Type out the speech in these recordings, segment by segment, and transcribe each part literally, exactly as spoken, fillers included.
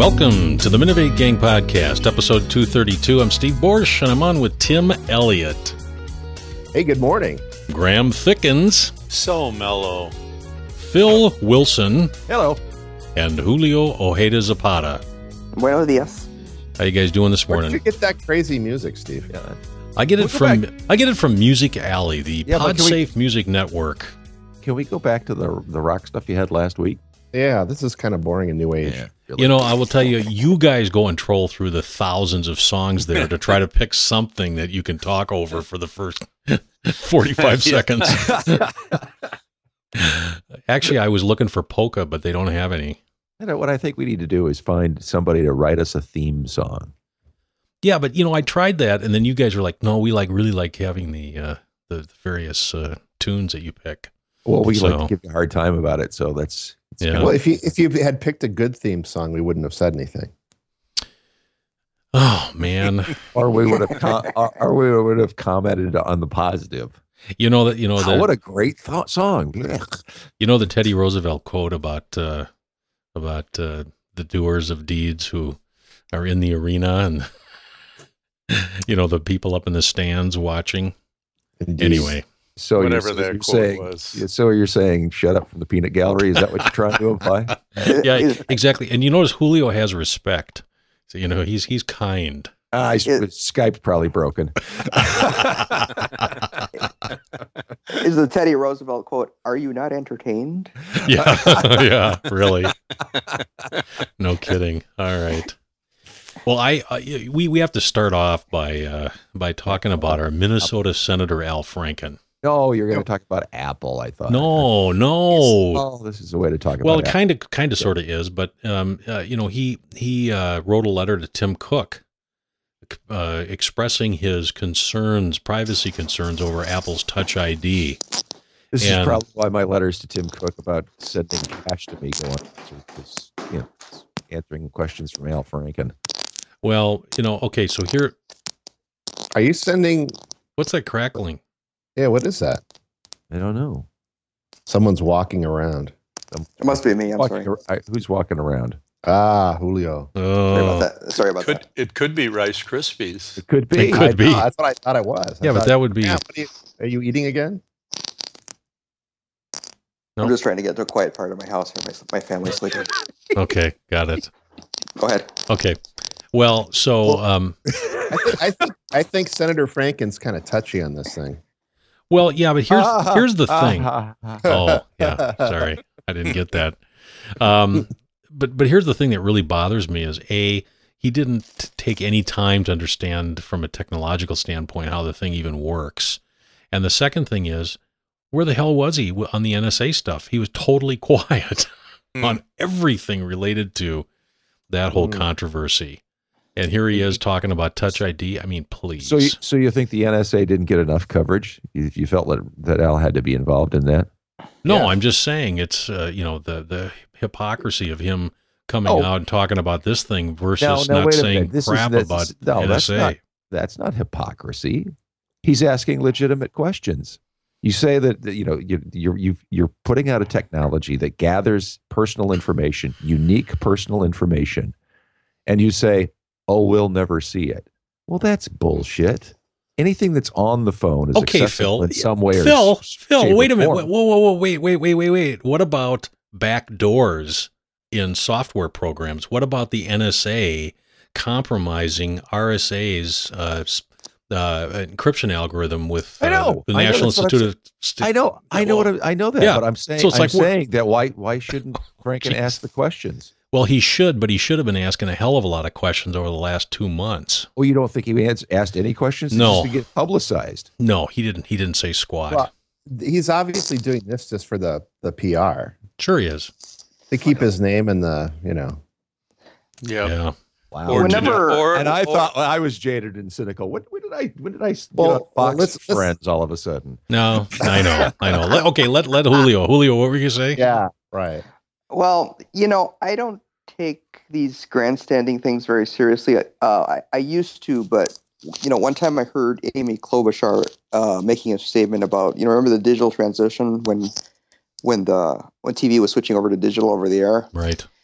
Welcome to the Minovate Gang Podcast, episode two thirty-two. I'm Steve Borsch, and I'm on with Tim Elliott. Hey, good morning. Graham Thickens. So mellow. Phil Wilson. Hello. And Julio Ojeda Zapata. Buenos dias. How you guys doing this Where morning? did you get that crazy music, Steve? Yeah. I get it We'll from back. I get it from Music Alley, the Yeah, but can we- PodSafe Music Network. Can we go back to the the rock stuff you had last week? Yeah, this is kind of boring and new age. You know, I will tell you, you guys go and troll through the thousands of songs there to try to pick something that you can talk over for the first forty-five seconds. Actually, I was looking for polka, but they don't have any. You know, what I think we need to do is find somebody to write us a theme song. Yeah, but you know, I tried that, and then you guys were like, "No, we like really like having the uh, the various uh, tunes that you pick." Well, we So- like to give you a hard time about it, so that's it's Yeah. kinda- Well, if you if you had picked a good theme song, we wouldn't have said anything. Oh man, or we would have com- or, or we would have commented on the positive. you know that you know Wow, that what a great thought song! Blech. you know the Teddy Roosevelt quote about uh, about uh, the doers of deeds who are in the arena and you know the people up in the stands watching. Indeed. Anyway, So Whatever you're, that you're quote saying, was. So you're saying, shut up from the peanut gallery? Is that what you're trying to imply? yeah, exactly. And you notice Julio has respect. So you know he's he's kind. Ah, It- Skype's probably broken. Is the Teddy Roosevelt quote, "Are you not entertained?" Yeah, yeah, really. No kidding. All right. Well, I, I we we have to start off by uh, by talking about our Minnesota Senator Al Franken. No, you're going to talk about Apple. I thought. No, no. Oh, this is the way to talk about Well, it. it kind of kind of sort of is, but um, uh, you know, he he uh, wrote a letter to Tim Cook uh, expressing his concerns, privacy concerns over Apple's Touch I D. This and- is probably why my letters to Tim Cook about sending cash to me go on. Because, you know, answering questions from Al Franken. Well, you know, okay, so here, Are you sending? what's that crackling? Yeah, what is that? I don't know. Someone's walking around. It must be me. I'm Walking sorry. ar- I- who's walking around? Ah, Julio. Sorry Oh, about that. Sorry about Could that. it could be Rice Krispies? It could be. It could I, be. no, that's what I thought I was. I yeah, but thought, that would be yeah, what are, you, are you eating again? No. I'm just trying to get to a quiet part of my house where my, my family's sleeping. okay. Got it. Go ahead. Okay. Well, so um, I think I think I think Senator Franken's kind of touchy on this thing. well, yeah, but here's Ah, here's the ah, thing. ah, ah. Oh, yeah. Sorry, I didn't get that. Um, but but here's the thing that really bothers me is a he didn't t- take any time to understand from a technological standpoint how the thing even works, and the second thing is where the hell was he on the N S A stuff? He was totally quiet Hmm. on everything related to that whole Mm. controversy, and here he is talking about Touch I D. I mean, please. So, you, so you think the N S A didn't get enough coverage? You, you felt that, that Al had to be involved in that? No, Yeah. I'm just saying it's uh, you know the the hypocrisy of him coming Oh. out and talking about this thing versus No, no, not wait a saying minute. This is- crap this about is- no, N S A. that's not- That's not hypocrisy. He's asking legitimate questions. You say that, that, you know you, you're you've, you're putting out a technology that gathers personal information, unique personal information, and you say, "Oh, we'll never see it." Well, that's bullshit. Anything that's on the phone is Okay, accessible Phil. in some way. or Phil, s- Phil, shape, wait or a minute. form. Whoa, whoa, whoa, wait, wait, wait, wait, wait. What about back doors in software programs? What about the N S A compromising R S A's uh, s- uh, encryption algorithm with uh, I know. the I know, National that's what I'm Institute of St- I know, I know what I, I know that, Yeah. but I'm saying, So it's I'm like we're- saying that why why shouldn't Franken Jeez. ask the questions? Well, he should, but he should have been asking a hell of a lot of questions over the last two months. Well, you don't think he has asked any questions? No. Just to get publicized. No, he didn't. He didn't say squat. Well, he's obviously doing this just for the the P R Sure, he is. to keep his name in the you know. Yeah. Yeah. Wow. Or, to Whenever- do- or and I or- thought I was jaded and cynical. When, when did I? When did I? Get Well, on Fox well, let's- let's- Friends all of a sudden. No, I know, I know. Let, okay, let let Julio. Julio, what were you gonna say? Yeah, right. Well, you know, I don't take these grandstanding things very seriously. Uh, I, I used to, but you know, one time I heard Amy Klobuchar uh, making a statement about, you know, remember the digital transition when when the when T V was switching over to digital over the air, Right.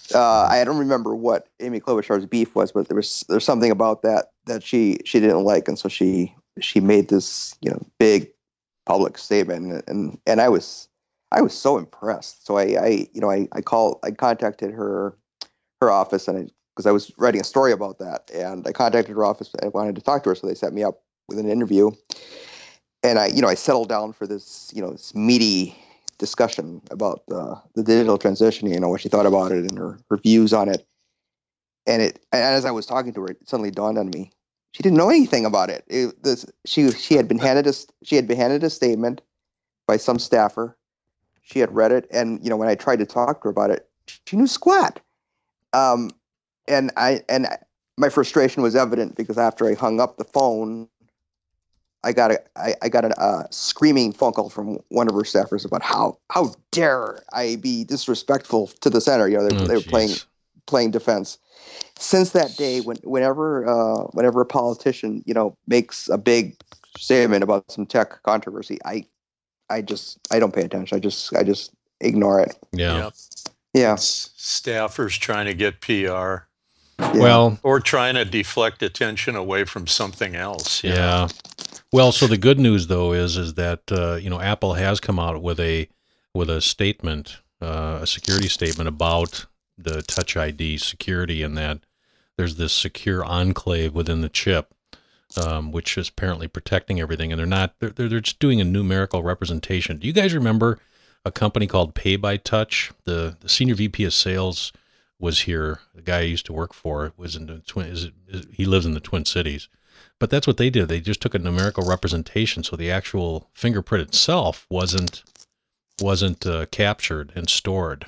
uh, I don't remember what Amy Klobuchar's beef was, but there was there's something about that that she she didn't like, and so she she made this you know big public statement, and and, and I was I was so impressed. So I, I you know I I called I contacted her her office, and I because I was writing a story about that, and I contacted her office. I wanted to talk to her, so they set me up with an interview, and I you know I settled down for this you know this meaty discussion about uh, the digital transition, you know, what she thought about it and her, her views on it. And it, and as I was talking to her, it suddenly dawned on me, she didn't know anything about it. it this, she, she had been handed a, she had been handed a statement by some staffer. She had read it. And, you know, when I tried to talk to her about it, she knew squat. Um, and I, and my frustration was evident because after I hung up the phone, I got a I, I got a uh, screaming phone call from one of her staffers about how how dare I be disrespectful to the center. You know, they, Oh, they were geez. playing playing defense. Since that day, when whenever uh, whenever a politician you know makes a big statement about some tech controversy, I I just I don't pay attention. I just I just ignore it. Yeah. Yep. Yeah. It's staffers trying to get P R yeah. Well, or trying to deflect attention away from something else. you know? yeah. Well, so the good news though is is that uh, you know Apple has come out with a with a statement, uh, a security statement about the Touch I D security, and that there's this secure enclave within the chip, um, which is apparently protecting everything. And they're not they're they're just doing a numerical representation. Do you guys remember a company called Pay by Touch? The the senior V P of sales was here. The guy I used to work for was in the twin. Is, is he lives in the Twin Cities. But that's what they did. They just took a numerical representation, so the actual fingerprint itself wasn't wasn't uh, captured and stored.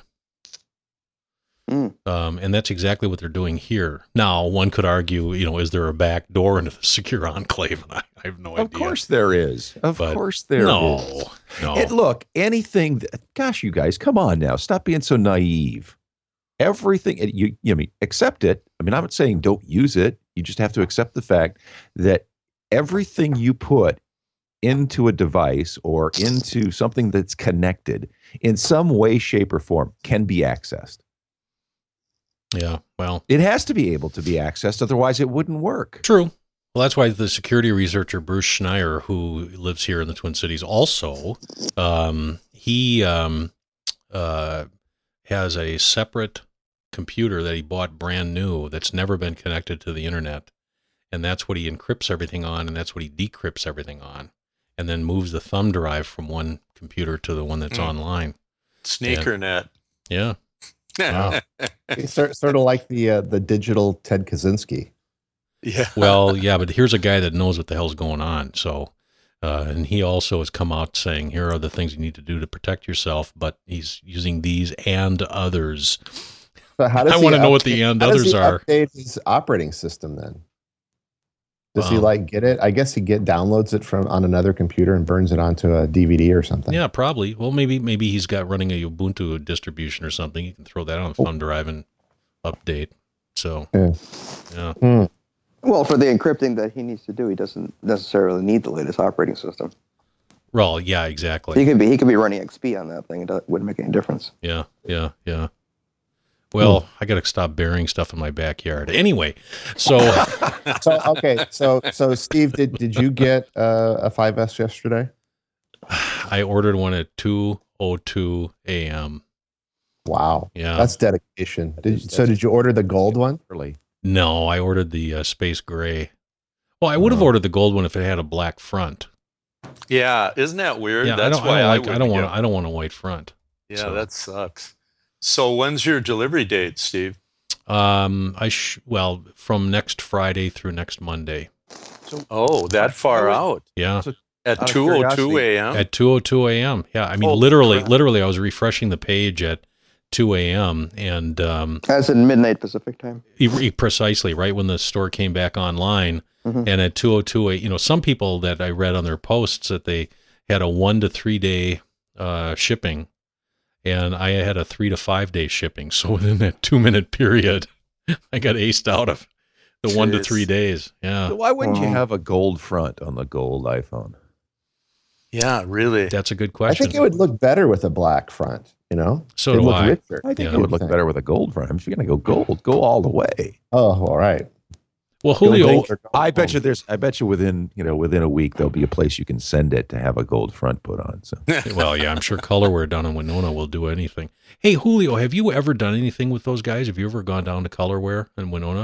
Mm. Um, and that's exactly what they're doing here. Now, one could argue, you know, is there a back door into the secure enclave? And I, I have no Of idea. course there is. Of But course there is. no, no. And look, anything. That, gosh, you guys, come on now. Stop being so naive. Everything you, you I mean, accept it. I mean, I'm not saying don't use it. You just have to accept the fact that everything you put into a device or into something that's connected in some way, shape, or form can be accessed. Yeah, well, It has to be able to be accessed. Otherwise, it wouldn't work. true. Well, that's why the security researcher, Bruce Schneier, who lives here in the Twin Cities also, um, he um, uh, has a separate computer that he bought brand new that's never been connected to the internet. And that's what he encrypts everything on, and that's what he decrypts everything on, and then moves the thumb drive from one computer to the one that's Mm. online. Sneaker net. Yeah. Wow. It's sort, sort of like the uh, the digital Ted Kaczynski. Yeah. Well, yeah, but here's a guy that knows what the hell's going on. So, uh, and he also has come out saying, here are the things you need to do to protect yourself, but he's using these and others. So how does I he want to know what the update- and how does others he are. Update his operating system then. Does he Wow. like get it? I guess he get downloads it from on another computer and burns it onto a D V D or something. Yeah, probably. Well, maybe maybe he's got running a Ubuntu distribution or something. You can throw that on the thumb drive and update. So, Yeah. yeah. Hmm. Well, for the encrypting that he needs to do, he doesn't necessarily need the latest operating system. Well, yeah, He exactly. could be he could be running X P on that thing. It wouldn't make any difference. Yeah, yeah, yeah. Well, I got to stop burying stuff in my backyard. Anyway, so So okay, so so Steve, did did you get uh, a five S yesterday? I ordered one at two oh two a.m. Wow, Yeah. that's dedication. Did, is- so that's- did you order the gold one? Early. No, I ordered the uh, space gray. Well, I would have Oh. ordered the gold one if it had a black front. Yeah. Isn't that weird? Yeah, That's I don't, why I don't I, like. I would don't want. get- I don't want a white front. Yeah, so. that sucks. So when's your delivery date, Steve? Um, I sh- well from next Friday through next Monday. Oh, that far would- out. Yeah, So- At Out of two oh two curiosity. a.m.? at two oh two a.m. Yeah, I mean Holy literally, crap. literally, I was refreshing the page at two a.m. and um, That's at midnight Pacific time. e- e- precisely right when the store came back online. Mhm. And at two oh two, you know, some people that I read on their posts that they had a one to three day uh, shipping, and I had a three to five day shipping. So within that two minute period, I got aced out of the one to Jeez. three days. Yeah. So why wouldn't you Oh. have a gold front on the gold iPhone? Yeah, really. That's a good I question. think it would look better with a black front. You know, So It'd do look I. richer. I think Yeah. it would look better with a gold front. If you're going to go gold, go all the way. Oh, all right. Well, Go Julio, gold or go I bet home. you there's. I bet you within you know within a week there'll be a place you can send it to have a gold front put on. So well, yeah, I'm sure Colorware down in Winona will do anything. Hey, Julio, have you ever done anything with those guys? Have you ever gone down to Colorware in Winona?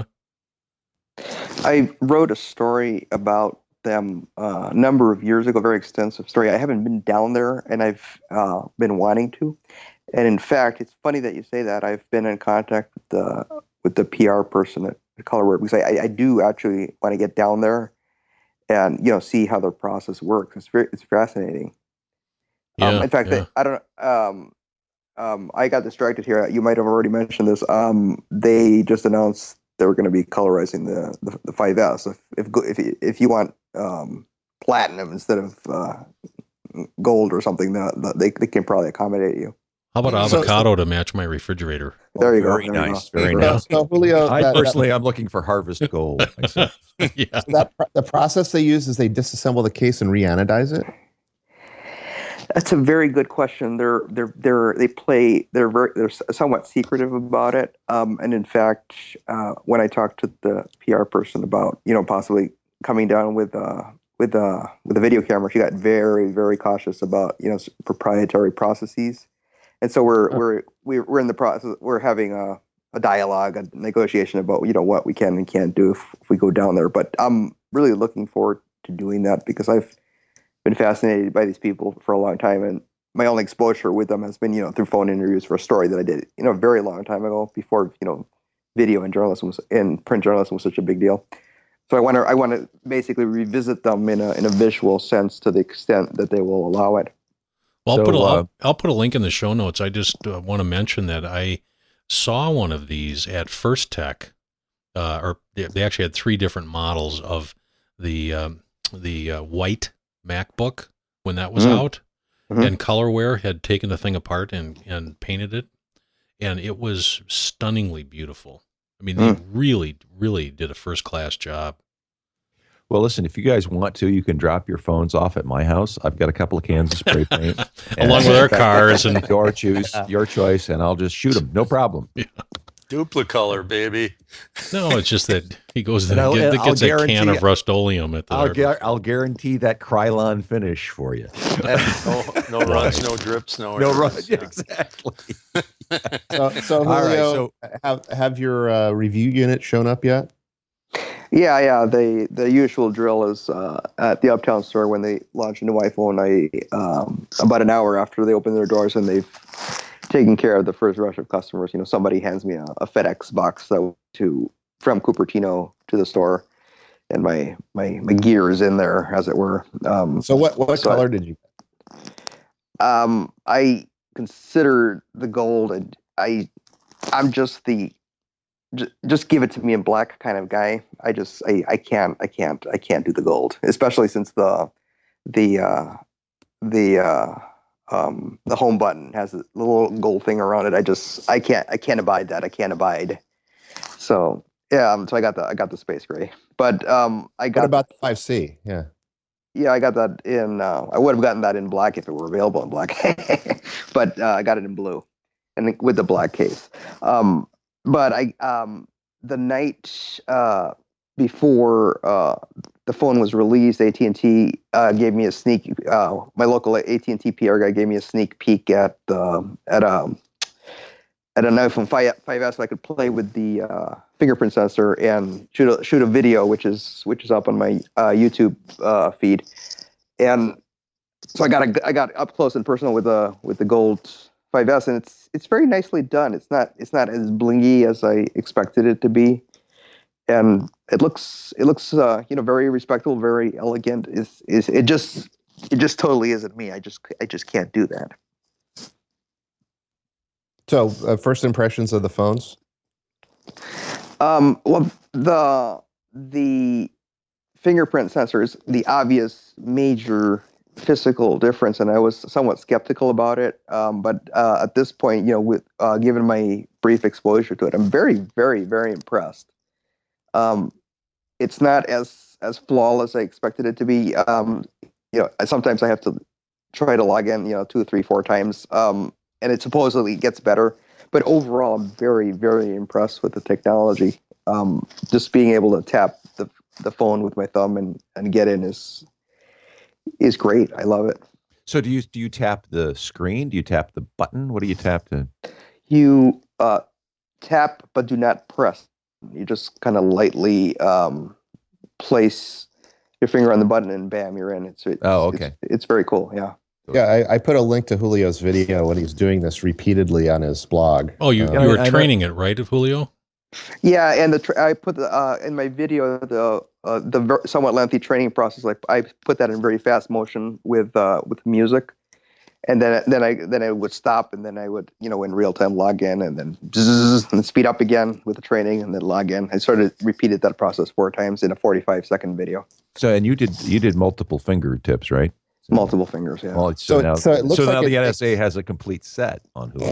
I wrote a story about them uh, a number of years ago, very extensive story. I haven't been down there, and I've uh, been wanting to. And in fact, it's funny that you say that. I've been in contact with the with the P R person at Colorware because I, I do actually want to get down there and you know see how their process works. It's very it's fascinating. Yeah, um, in fact, yeah. they, I don't. Um, um, I got distracted here. You might have already mentioned this. Um, they just announced they were going to be colorizing the the, the five S. If if if you, if you want um, platinum instead of uh, gold or something, the, the, they they can probably accommodate you. How about So- avocado to match my refrigerator? There you go. very there you nice, go. very So, nice. so Julio, I that, personally, I'm looking for harvest gold myself. yeah. that, that pro- the process they use is they disassemble the case and reanodize it. That's a very good question. They're they're they're they play. They're very they're somewhat secretive about it. Um, and in fact, uh, when I talked to the P R person about you know possibly coming down with uh with uh with a video camera, she got very very cautious about you know proprietary processes. And so we're we're we're we're in the process. We're having a, a dialogue, a negotiation about you know what we can and can't do if, if we go down there. But I'm really looking forward to doing that because I've been fascinated by these people for a long time, and my only exposure with them has been you know through phone interviews for a story that I did you know a very long time ago before you know video and journalism was and print journalism was such a big deal. So I want to I want to basically revisit them in a in a visual sense to the extent that they will allow it. Well, I'll So, put a, uh, I'll, I'll put a link in the show notes. I just uh, want to mention that I saw one of these at First Tech, uh, or they, they actually had three different models of the um, the uh, white MacBook when that was Mm. out, Mhm. and Colorware had taken the thing apart and and painted it, and it was stunningly beautiful. I mean, they really, really did a first class job. Well, listen, if you guys want to, you can drop your phones off at my house. I've got a couple of cans of spray paint. Along with our cars and your choice, your choice, and I'll just shoot them. No problem. Duplicolor, baby. no, it's just that he goes And and I'll- get, and I'll gets a can guarantee- of Rust-Oleum at the I'll, hardware gu- I'll guarantee that Krylon finish for you. No, no runs, no drips, no No, errors. right? Yeah. Exactly. So, so All right, Julio, so- have have your uh, review unit shown up yet? Yeah, yeah. They the usual drill is uh, at the Uptown store when they launch a new iPhone. I um, about an hour after they open their doors and they've taken care of the first rush of customers. You know, somebody hands me a, a FedEx box that to from Cupertino to the store, and my my my gear is in there, as it were. Um, So what what So I- color did you? Um, I consider the gold, and I, I'm just the, just, just give it to me in black kind of guy. I just, I, I can't, I can't, I can't do the gold, especially since the, the, uh, the, uh, um, the home button has a little gold thing around it. I just, I can't, I can't abide that. I can't abide. So yeah, um, so I got the, I got the space gray, but um, I got What about the five C? Yeah. Yeah, I got that in. Uh, I would have gotten that in black if it were available in black, but uh, I got it in blue, and with the black case. Um, but I, um, the night uh, before uh, the phone was released, A T and T uh, gave me a sneak. Uh, my local A T and T P R guy gave me a sneak peek at uh, at a at an iPhone five S. So I could play with the uh, fingerprint sensor and shoot a, shoot a video, which is which is up on my uh, YouTube uh, feed. And so I got a, I got up close and personal with the with the gold five S, and it's it's very nicely done. It's not it's not as blingy as I expected it to be, and it looks it looks uh, you know very respectable, very elegant. Is is it just it just totally isn't me. I just I just can't do that. So uh, first impressions of the phones. Um, well, the the fingerprint sensor is the obvious major physical difference, and I was somewhat skeptical about it. Um, but uh, at this point, you know, with uh, given my brief exposure to it, I'm very, very, very impressed. Um, it's not as as flawless as I expected it to be. Um, you know, sometimes I have to try to log in, you know, two, three, four times, um, and it supposedly gets better. But overall, I'm very, very impressed with the technology. Um, just being able to tap the the phone with my thumb and, and get in is is great. I love it. So do you do you tap the screen? Do you tap the button? What do you tap to? You uh, tap, but do not press. You just kind of lightly um, place your finger on the button, and bam, you're in. It's, it's Oh, okay. It's, it's very cool. Yeah. Yeah, I, I put a link to Julio's video when he's doing this repeatedly on his blog. Oh, you, Uh, you were I- I know- training it, right, Julio? Yeah, and the tra- I put the uh, in my video the uh, the ver- somewhat lengthy training process. Like I put that in very fast motion with uh, with music, and then then I then I would stop, and then I would you know in real time log in, and then zzz, and speed up again with the training, and then log in. I sort of repeated that process four times in a forty-five second video. So and you did you did multiple fingertips, right? So, Multiple fingers, yeah. Well, so, So- now, so it looks so like now it- the N S A has a complete set on Julio.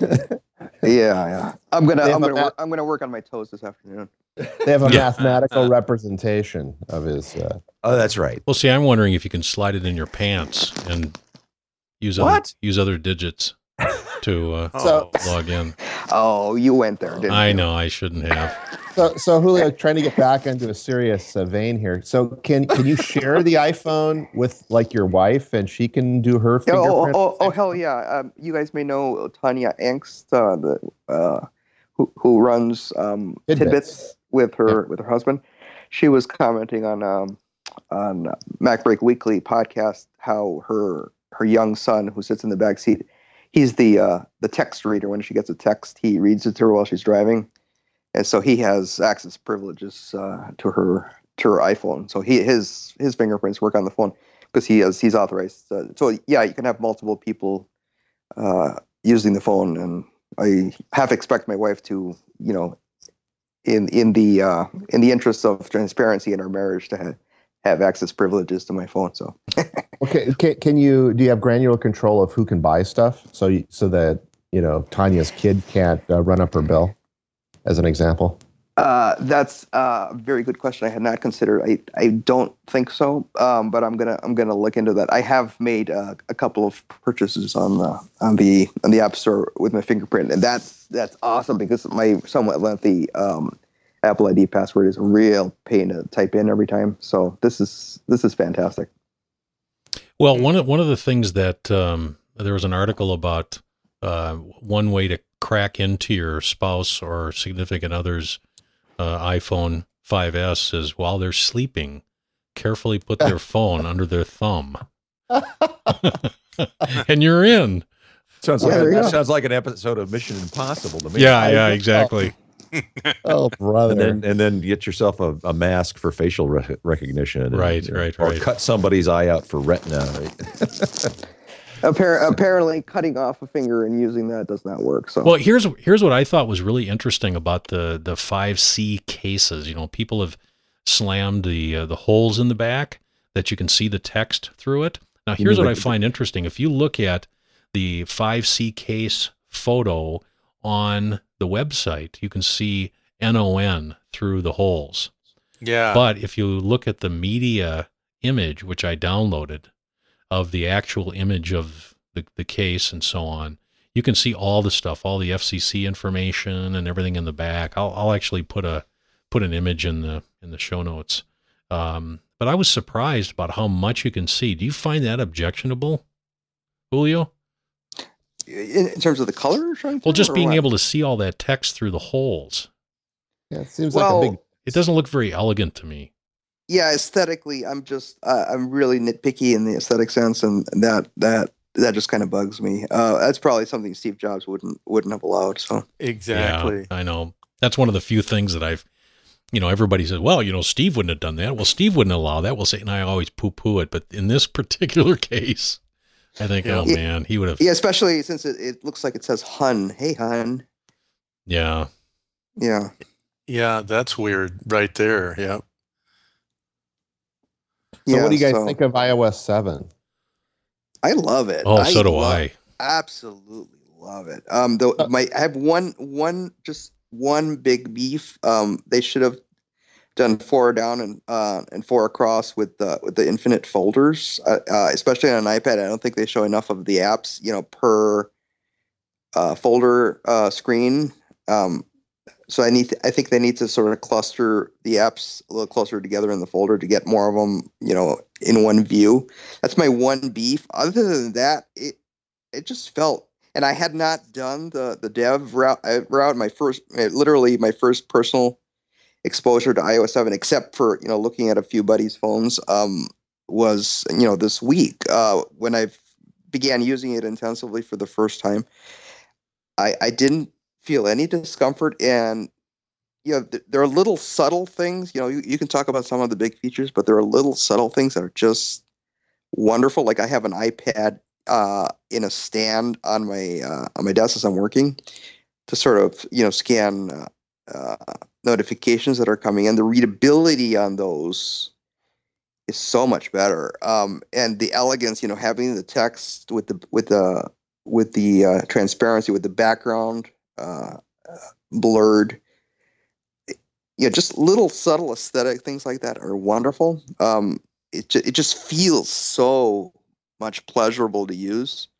Yeah, yeah. I'm gonna They I'm have gonna a work, I'm gonna work on my toes this afternoon. They have a Yeah. mathematical representation of his. Uh, Oh, that's right. Well, see, I'm wondering if you can slide it in your pants and use other, What? use other digits to uh, Oh, log in. Oh, you went there, didn't I you? know I shouldn't have. so, so Julio, trying to get back into a serious uh, vein here. So, can can you share the iPhone with like your wife, and she can do her Yeah, oh, fingerprint? oh, oh, hell yeah! Um, you guys may know Tanya Angst, uh, the uh, who who runs um, Tidbits. tidbits with her with her husband. She was commenting on um, on MacBreak Weekly podcast how her her young son, who sits in the back seat, he's the uh, the text reader. When she gets a text, he reads it to her while she's driving, and so he has access privileges uh, to her to her iPhone. So he his his fingerprints work on the phone because he has he's authorized. Uh, so yeah, you can have multiple people uh, using the phone, and I half expect my wife to you know in in the uh, in the interest of transparency in our marriage to have, have access privileges to my phone. So Okay, can, can you do you have granular control of who can buy stuff? So you, so that you know Tanya's kid can't uh, run up her bill, as an example. uh, that's uh, a very good question. I had not considered. I, I don't think so, um, but I'm gonna I'm gonna look into that. I have made uh, a couple of purchases on the on the on the App Store with my fingerprint, and that's that's awesome because my somewhat lengthy um, Apple I D password is a real pain to type in every time. So this is this is fantastic. Well, one of one of the things that um, there was an article about uh, one way to crack into your spouse or significant other's uh, iPhone five S is while they're sleeping, carefully put their phone under their thumb, and you're in. Sounds Yeah, like there you a, go. sounds like an episode of Mission Impossible to me. Yeah, I yeah, think so. exactly. Oh, brother! And then and then get yourself a, a mask for facial rec- recognition. and, Right, you know, right, or right. cut somebody's eye out for retina. Appar- apparently, cutting off a finger and using that does not work. So Well, here's here's what I thought was really interesting about the the five C cases. You know, people have slammed the uh, the holes in the back that you can see the text through it. Now, You here's mean what I like- find interesting. If you look at the five C case photo on the website, you can see N O N through the holes. yeah. But if you look at the media image, which I downloaded, of the actual image of the, the case and so on, you can see all the stuff, all the F C C information and everything in the back. I'll, I'll actually put a put an image in the in the show notes. Um, but I was surprised about how much you can see. Do you find that objectionable, Julio? in, in terms of the color, Sean, Well, just or being what? able to see all that text through the holes. Yeah, it seems well, like a big. It doesn't look very elegant to me. yeah, aesthetically, I'm just uh, I'm really nitpicky in the aesthetic sense, and that that that just kind of bugs me. Uh, that's probably something Steve Jobs wouldn't wouldn't have allowed. So Exactly. Yeah, I know. That's one of the few things that I've, you know, everybody says, well, you know, Steve wouldn't have done that. Well, Steve wouldn't allow that. We'll say, and I always poo poo it. But in this particular case, I think, Yeah. oh Yeah. man, he would have, yeah, especially since it, it looks like it says Hun. Hey Hun. yeah. Yeah. Yeah, that's weird right there. Yeah. So, yeah, what do you guys so think of iOS seven? I love it. Oh, so do love- I. Absolutely love it. Um, though my I have one one just one big beef. Um, they should have done four down and uh, and four across with the with the infinite folders, uh, uh, especially on an iPad. I don't think they show enough of the apps, you know, per uh, folder uh, screen. Um, so I need, to, I think they need to sort of cluster the apps a little closer together in the folder to get more of them, you know, in one view. That's my one beef. Other than that, it it just felt. And I had not done the the dev route. route my first, literally my first personal exposure to i O S seven, except for, you know, looking at a few buddies' phones, um, was, you know, this week uh, when I began using it intensively for the first time. I, I didn't feel any discomfort, and you know, th- there are little subtle things. You know, you, you can talk about some of the big features, but there are little subtle things that are just wonderful. Like I have an iPad uh, in a stand on my uh, on my desk as I'm working to sort of, you know, scan uh, uh, notifications that are coming in. The readability on those is so much better, um, and the elegance, you know, having the text with the with the with the uh, transparency, with the background uh, uh, blurred. Yeah, just little subtle aesthetic things like that are wonderful. Um, it ju- it just feels so much pleasurable to use,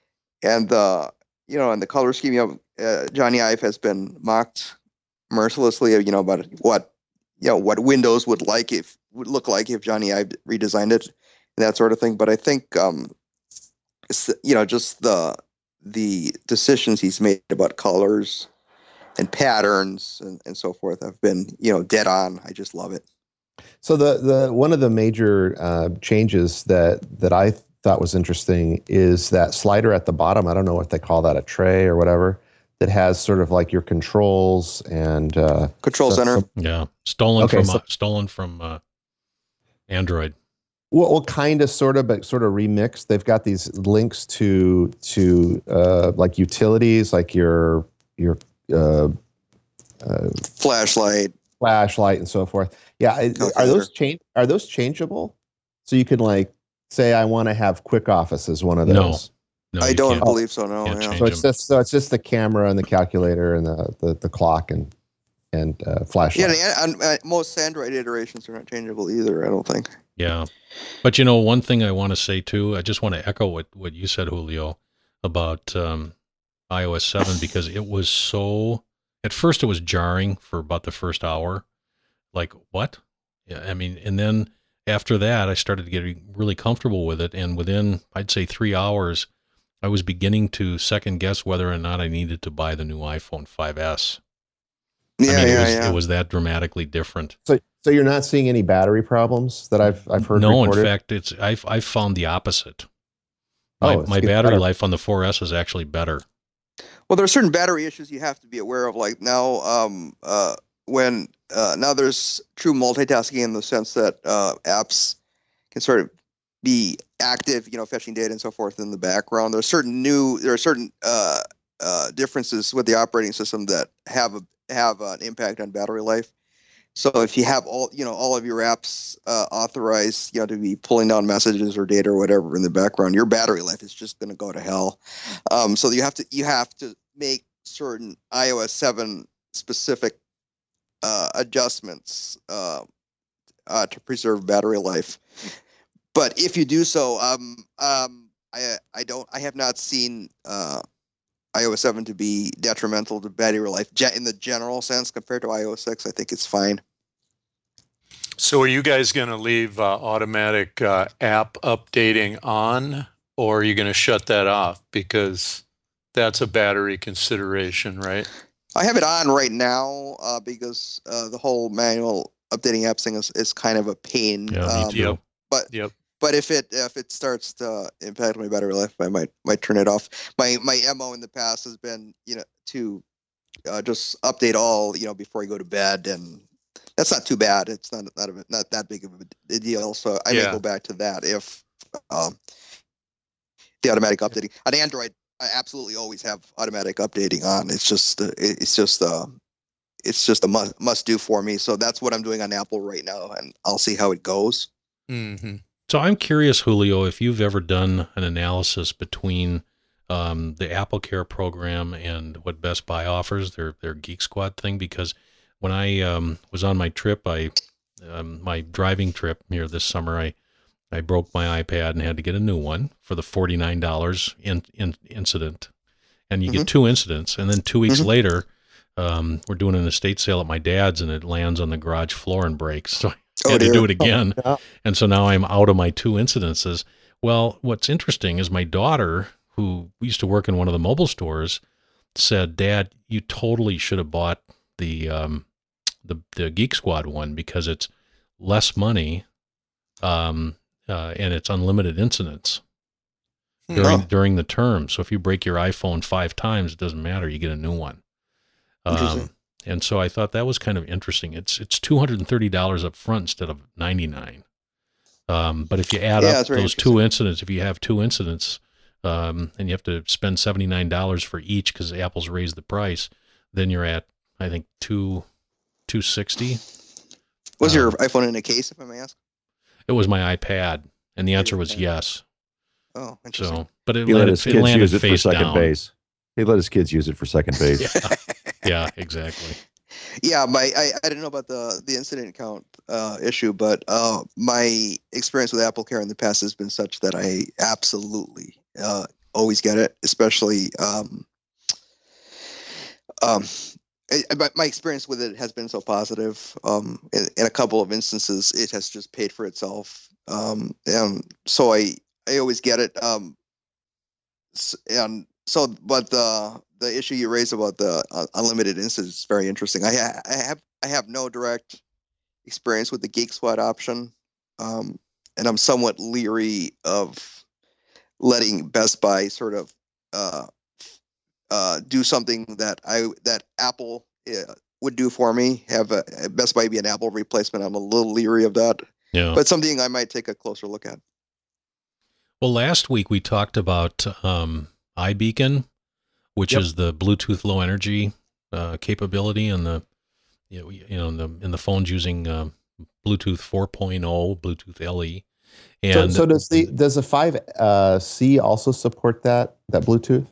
and the you know, and the color scheme. You know, uh, Johnny Ive has been mocked mercilessly. You know, about what you know what Windows would like if would look like if Johnny Ive redesigned it, and that sort of thing. But I think um, it's, you know, just the the decisions he's made about colors and patterns and, and so forth have been, you know, dead on. I just love it. So the the one of the major uh, changes that that I thought was interesting is that slider at the bottom. I don't know what they call that, a tray or whatever, that has sort of like your controls and uh, Control so- center. so- Yeah, stolen Okay, from so- uh, stolen from uh, Android. well, well, kind of, sort of, but sort of remixed. They've got these links to to uh, like utilities, like your your uh, uh, Flashlight. flashlight and so forth. Yeah, I- are Calculator. those change? Are those changeable? So you can like say, I want to have Quick Office as one of No. those. No, I you don't can't. believe so. No. can't Yeah. change So it's them. just so it's just the camera and the calculator and the the, the clock and and uh, flashlight. Yeah, and, and, uh, most Android iterations are not changeable either, I don't think. Yeah. But, you know, one thing I want to say, too, I just want to echo what, what you said, Julio, about um, i O S seven, because it was so, at first it was jarring for about the first hour. Like, what? Yeah, I mean, and then after that, I started getting really comfortable with it. And within, I'd say, three hours, I was beginning to second guess whether or not I needed to buy the new iPhone five S. Yeah, I mean, yeah, it was, yeah. it was that dramatically different. So so you're not seeing any battery problems that I've I've heard No, reported? in fact, it's I've I've found the opposite. My, Oh, it's my getting battery better. life on the four S is actually better. Well, there are certain battery issues you have to be aware of. Like now, um, uh, when uh, now there's true multitasking in the sense that uh, apps can sort of be active, you know, fetching data and so forth in the background. There are certain new, there are certain uh, uh, differences with the operating system that have a have an impact on battery life. So if you have all, you know, all of your apps uh, authorized, you know, to be pulling down messages or data or whatever in the background, your battery life is just going to go to hell. Um, so you have to you have to make certain i O S seven specific uh, adjustments uh, uh, to preserve battery life. But if you do so, um, um, I I don't I have not seen uh, i O S seven to be detrimental to battery life ge- in the general sense compared to i O S six. I think it's fine. So are you guys going to leave uh, automatic uh, app updating on, or are you going to shut that off? Because that's a battery consideration, right? I have it on right now uh, because uh, the whole manual updating apps thing is, is kind of a pain. Yeah, um, me too. Yep. But Yep. but if it if it starts to impact my battery life, I might might turn it off. My my M O in the past has been, you know, to uh, just update all, you know, before I go to bed, and that's not too bad. It's not not a, not that big of a deal. So I may Yeah. go back to that if um, the automatic updating on Android. I absolutely always have automatic updating on. It's just uh, it- it's just uh, it's just a must must do for me. So that's what I'm doing on Apple right now, and I'll see how it goes. Mm-hmm. So I'm curious, Julio, if you've ever done an analysis between um, the Apple Care program and what Best Buy offers, their their Geek Squad thing, because when I um, was on my trip, I um, my driving trip here this summer, I I broke my iPad and had to get a new one for the forty-nine dollars in, in, incident. And you Mm-hmm. get two incidents, and then two weeks Mhm. later, um, we're doing an estate sale at my dad's, and it lands on the garage floor and breaks. So I Oh, had to dear. do it again. Yeah. And so now I'm out of my two incidences. Well, what's interesting is my daughter, who used to work in one of the mobile stores, said, "Dad, you totally should have bought the um, the the Geek Squad one because it's less money, um, uh, and it's unlimited incidents Hmm. during Oh. during the term. So if you break your iPhone five times, it doesn't matter; you get a new one." Interesting. Um, and so I thought that was kind of interesting. It's it's two hundred and thirty dollars up front instead of ninety nine. Um, but if you add Yeah, up it's very those two incidents, if you have two incidents, um, and you have to spend seventy nine dollars for each because Apple's raised the price, then you're at I think two two sixty. Was your Um, iPhone in a case, if I may ask? It was my iPad, and the answer was Okay. yes. Oh, interesting. So, but it He let landed, his it kids landed use it for face second down. base. He let his kids use it for second base. Yeah, yeah, exactly. Yeah, my I, I didn't know about the the incident count uh, issue, but uh, my experience with Apple Care in the past has been such that I absolutely uh, always get it, especially um, um, I, I- my experience with it has been so positive. Um, in, in a couple of instances, it has just paid for itself. Um, and so I I always get it. Um, s- and so, but the the issue you raised about the uh, unlimited instance is very interesting. I, ha- I have I have no direct experience with the Geek Squad option, um, and I'm somewhat leery of letting Best Buy sort of uh, uh, do something that I that Apple uh, would do for me. Have a, Best Buy be an Apple replacement. I'm a little leery of that, Yeah. but something I might take a closer look at. Well, last week we talked about um, iBeacon, which Yep. is the Bluetooth Low Energy uh, capability, and the you know, you know in the in the phones using uh, Bluetooth four point oh, Bluetooth L E, So, and so does the does the five uh, C also support that that Bluetooth?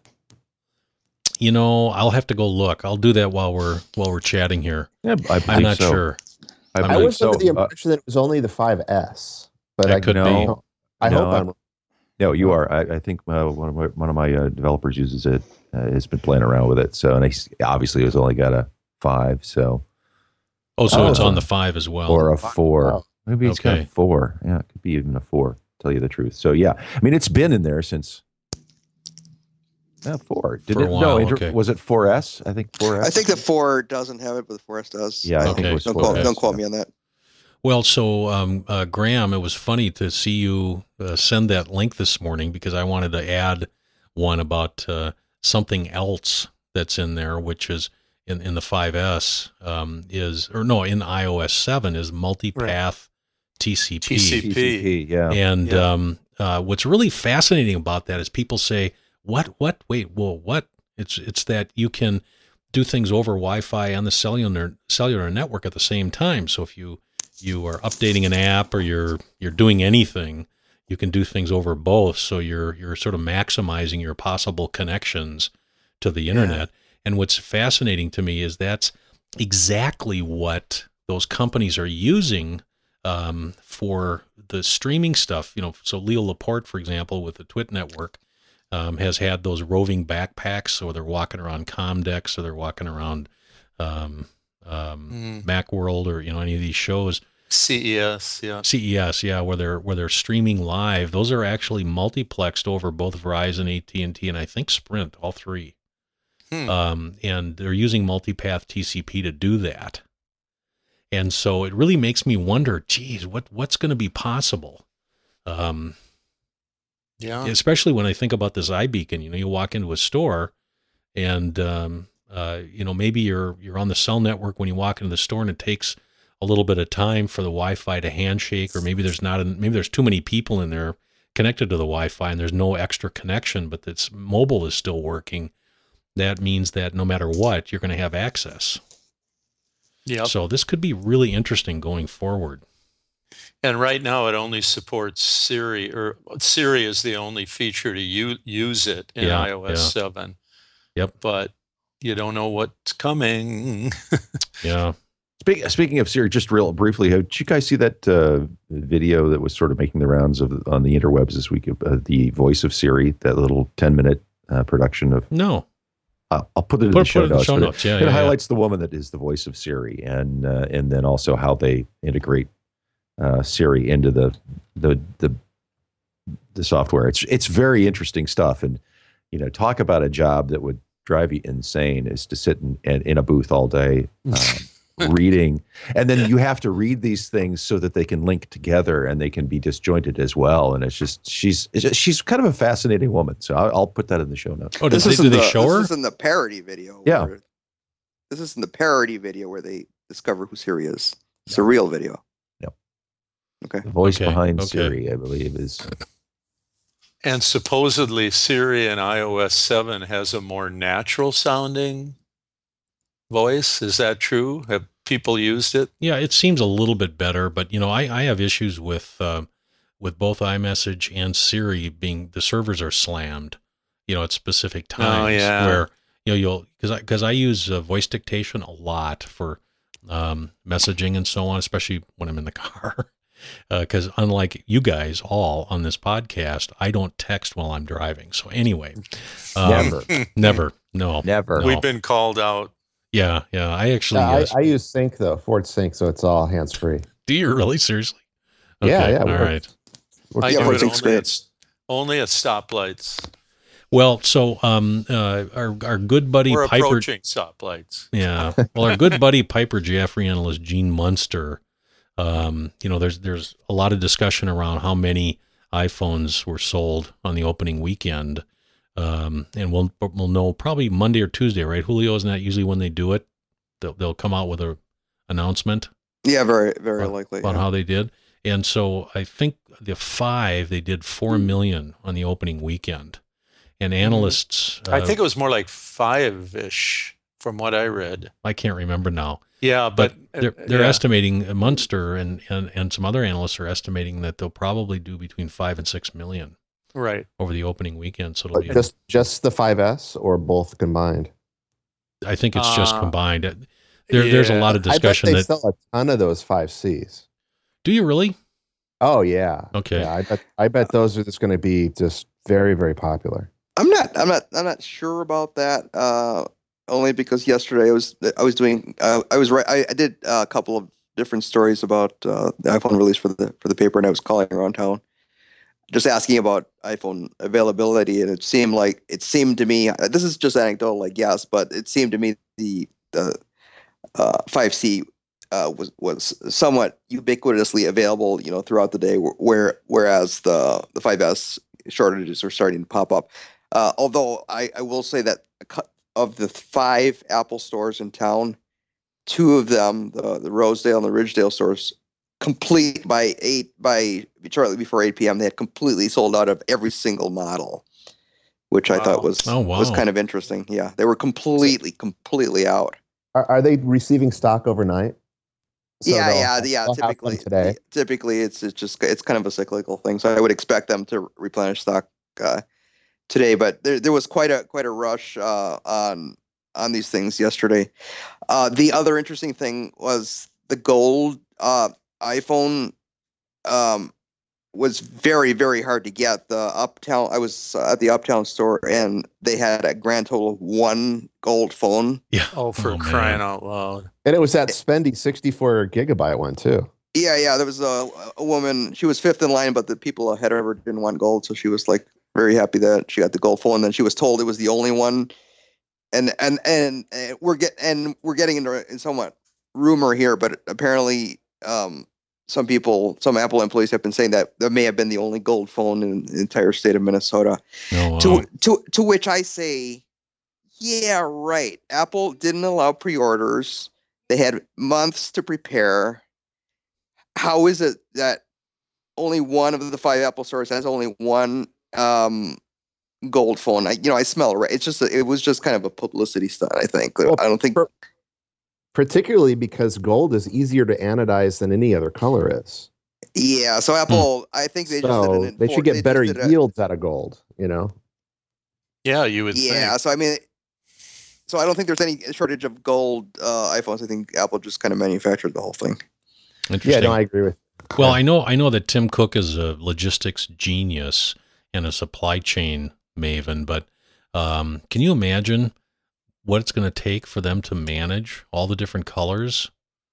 you know I'll have to go look. I'll do that while we're while we're chatting here. Yeah, I I'm believe not so. sure. I, I I believe was so. under the Uh, impression that it was only the five S, but That I could no. be. I No, hope I- I'm. No, you are. I, I think uh, one of my one of my uh, developers uses it. Uh, has been playing around with it. So, and he's obviously it's only got a five. So, Oh, so Oh. it's on the five as well. or a four. Wow. Maybe it's got Okay. a four. Yeah, it could be even a four. Tell you the truth. So, yeah, I mean, it's been in there since. Yeah, four. Did For a it? while, no, inter- okay. was it four S? I think four S. I think the four doesn't have it, but the four S does. Yeah, I think Okay. it was Don't four quote, S. don't quote me on that. Well, so um, uh, Graham, it was funny to see you uh, send that link this morning because I wanted to add one about uh, something else that's in there, which is in, in the five S um, is, or no, in iOS seven is multipath T C P. T C P. T C P. Yeah. And Yeah. um, uh, what's really fascinating about that is people say, "What? What? Wait, whoa, what?" It's it's that you can do things over Wi-Fi on the cellular cellular network at the same time. So if you you are updating an app or you're you're doing anything, you can do things over both. So you're you're sort of maximizing your possible connections to the internet. And what's fascinating to me is that's exactly what those companies are using um, for the streaming stuff. You know, so Leo Laporte, for example, with the Twit network, um, has had those roving backpacks. So they're walking around Comdex, or they're walking around um, um, Mm. Macworld, or you know any of these shows. C E S, yeah. C E S, yeah, where they're where they're streaming live. Those are actually multiplexed over both Verizon, A T and T, and I think Sprint, all three. Hmm. Um, and they're using multipath T C P to do that. And so it really makes me wonder, geez, what what's going to be possible? Um, Yeah. especially when I think about this iBeacon. You know, you walk into a store, and um, uh, you know maybe you're you're on the cell network when you walk into the store, and it takes a little bit of time for the Wi-Fi to handshake, or maybe there's not a, maybe there's too many people in there connected to the Wi-Fi, and there's no extra connection, but it's mobile is still working. That means that no matter what, you're going to have access. Yep. So this could be really interesting going forward. And right now it only supports Siri, or Siri is the only feature to u- use it in Yeah, iOS yeah. seven. Yep. But you don't know what's coming. Yeah. Speak, speaking of Siri, just real briefly, did you guys see that uh, video that was sort of making the rounds of on the interwebs this week? Uh, the voice of Siri, that little ten minute uh, production of. No. Uh, I'll put it in put, the show put it in notes. the show but notes. It, Yeah, it yeah, highlights yeah. the woman that is the voice of Siri, and uh, and then also how they integrate uh, Siri into the the the the software. It's it's very interesting stuff, and you know, talk about a job that would drive you insane is to sit in in, in a booth all day. Um, reading, and then you have to read these things so that they can link together and they can be disjointed as well. And it's just she's it's just, she's kind of a fascinating woman. So I'll, I'll put that in the show notes. Oh, did This they, is did in they the, show her? This is in the parody video. Yeah. where- This is in the parody video where they discover who Siri is. It's a real video. Yep. Okay. The voice Okay, behind okay. Siri, I believe, is And supposedly Siri in i O S seven has a more natural sounding voice. Is that true? Have people used it? Yeah, it seems a little bit better, but you know, I, I have issues with uh, with both iMessage and Siri being the servers are slammed, you know, at specific times Oh, yeah. where you know you'll because I because I use uh, voice dictation a lot for um, messaging and so on, especially when I'm in the car. Because uh, unlike you guys all on this podcast, I don't text while I'm driving. So anyway, um, never, never, no, never. no. We've been called out. yeah, yeah. I actually Yeah, uh, I, I use Sync though, Ford Sync, so it's all hands free. do you really seriously? Yeah, yeah, all we're- right. I Yeah, do we're it six only great. at, only at stoplights. Well, so um, uh, our our good buddy We're Piper, approaching stoplights. yeah. Well, our good buddy Piper Jaffrey analyst Gene Munster. Um, you know, there's there's a lot of discussion around how many iPhones were sold on the opening weekend, um, and we'll we'll know probably Monday or Tuesday, right? Julio, isn't that usually when they do it? They'll they'll come out with a announcement Yeah, very, very about, likely. about yeah. how they did. And so I think the five they did four million on the opening weekend, and analysts. Uh, I think it was more like five-ish from what I read. I can't remember now. Yeah, But but, they're they're yeah. estimating Munster and, and and some other analysts are estimating that they'll probably do between five and six million right. over the opening weekend. So it'll But be. just just the five S or both combined? I think it's just Uh, combined. There, There's a yeah. lot of discussion I bet they that. sell a ton of those five Cs. Do you really? Oh yeah. Okay. Yeah, I bet I bet those are just going to be just very very popular. I'm not. I'm not. I'm not sure about that. Uh, only because yesterday I was. I was doing. Uh, I was right. I, I did a couple of different stories about uh, the iPhone release for the for the paper, and I was calling around town, just asking about iPhone availability, and it seemed like it seemed to me. This is just anecdotal, like yes, but it seemed to me the the uh, five C uh, was was somewhat ubiquitously available, you know, throughout the day. Where whereas the the five S shortages are starting to pop up. Uh, although I, I will say that of the five Apple stores in town, two of them, the, the Rosedale and the Ridgedale stores, complete by eight by shortly before eight p.m. They had completely sold out of every single model, which I Wow. thought was Oh, wow. was kind of interesting. Yeah, they were completely completely out. Are, are they receiving stock overnight? So yeah, they'll- yeah, yeah. they'll have Typically, them today. typically it's it's just it's kind of a cyclical thing. So I would expect them to replenish stock uh, today. But there there was quite a quite a rush uh, on on these things yesterday. Uh, the other interesting thing was the gold uh, iPhone um, was very very hard to get. The Uptown I was uh, at the Uptown store and they had a grand total of one gold phone. Yeah. Oh, for Oh, man. crying out loud. And it was that spendy sixty-four gigabyte one too. Yeah, yeah. There was a, a woman. She was fifth in line, but the people ahead of her didn't want gold, so she was like very happy that she got the gold phone. And then she was told it was the only one. And and and, and we're get and we're getting into in somewhat rumor here, but apparently, um, some people, some Apple employees have been saying that that may have been the only gold phone in the entire state of Minnesota. Oh, wow. To to to which I say, yeah, right. Apple didn't allow pre-orders. They had months to prepare. How is it that only one of the five Apple stores has only one um, gold phone? I, you know, I smell it. Right? It's just a, it was just kind of a publicity stunt. I think. Well, I don't think. per- Particularly because gold is easier to anodize than any other color is. Yeah. So Apple, I think they just did So an they should enfor- get just better did a- yields out of gold, you know? Yeah, you would Yeah. think. So I mean, so I don't think there's any shortage of gold uh, iPhones. I think Apple just kind of manufactured the whole thing. Interesting. Yeah, no, I agree with. Well, yeah. I know I know that Tim Cook is a logistics genius and a supply chain maven, but um, can you imagine what it's going to take for them to manage all the different colors?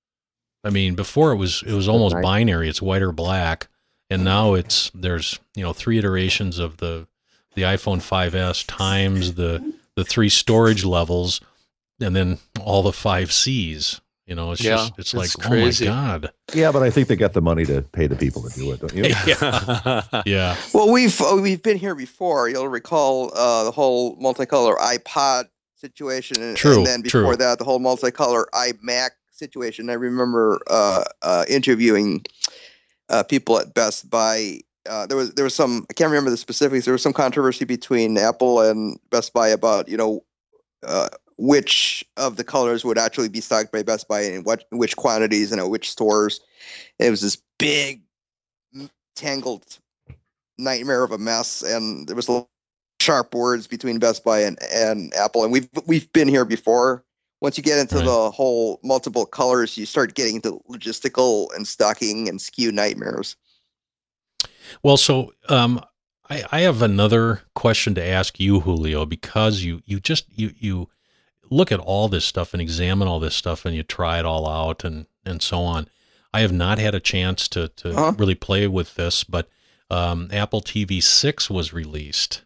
I mean, before it was it was almost Nice. binary; it's white or black, and now it's there's you know three iterations of the the iPhone five S times the the three storage levels, and then all the five C's. You know, it's Yeah, just it's, it's like crazy. oh my god. Yeah, but I think they got the money to pay the people to do it, don't you? Yeah, yeah. Well, we've uh, we've been here before. You'll recall uh, the whole multicolor iPod situation, and, True, and then before true. that, the whole multicolor iMac situation. I remember uh, uh, interviewing uh, people at Best Buy. Uh, there was there was some I can't remember the specifics. There was some controversy between Apple and Best Buy about you know uh, which of the colors would actually be stocked by Best Buy and what which quantities and at which stores. It was this big tangled nightmare of a mess, and there was a little sharp words between Best Buy and, and Apple. And we've we've been here before. Once you get into Right. the whole multiple colors, you start getting into logistical and stocking and S K U nightmares. Well, so um, I, I have another question to ask you, Julio, because you you just you you look at all this stuff and examine all this stuff and you try it all out and and so on. I have not had a chance to to Huh? really play with this, but um, Apple T V six was released,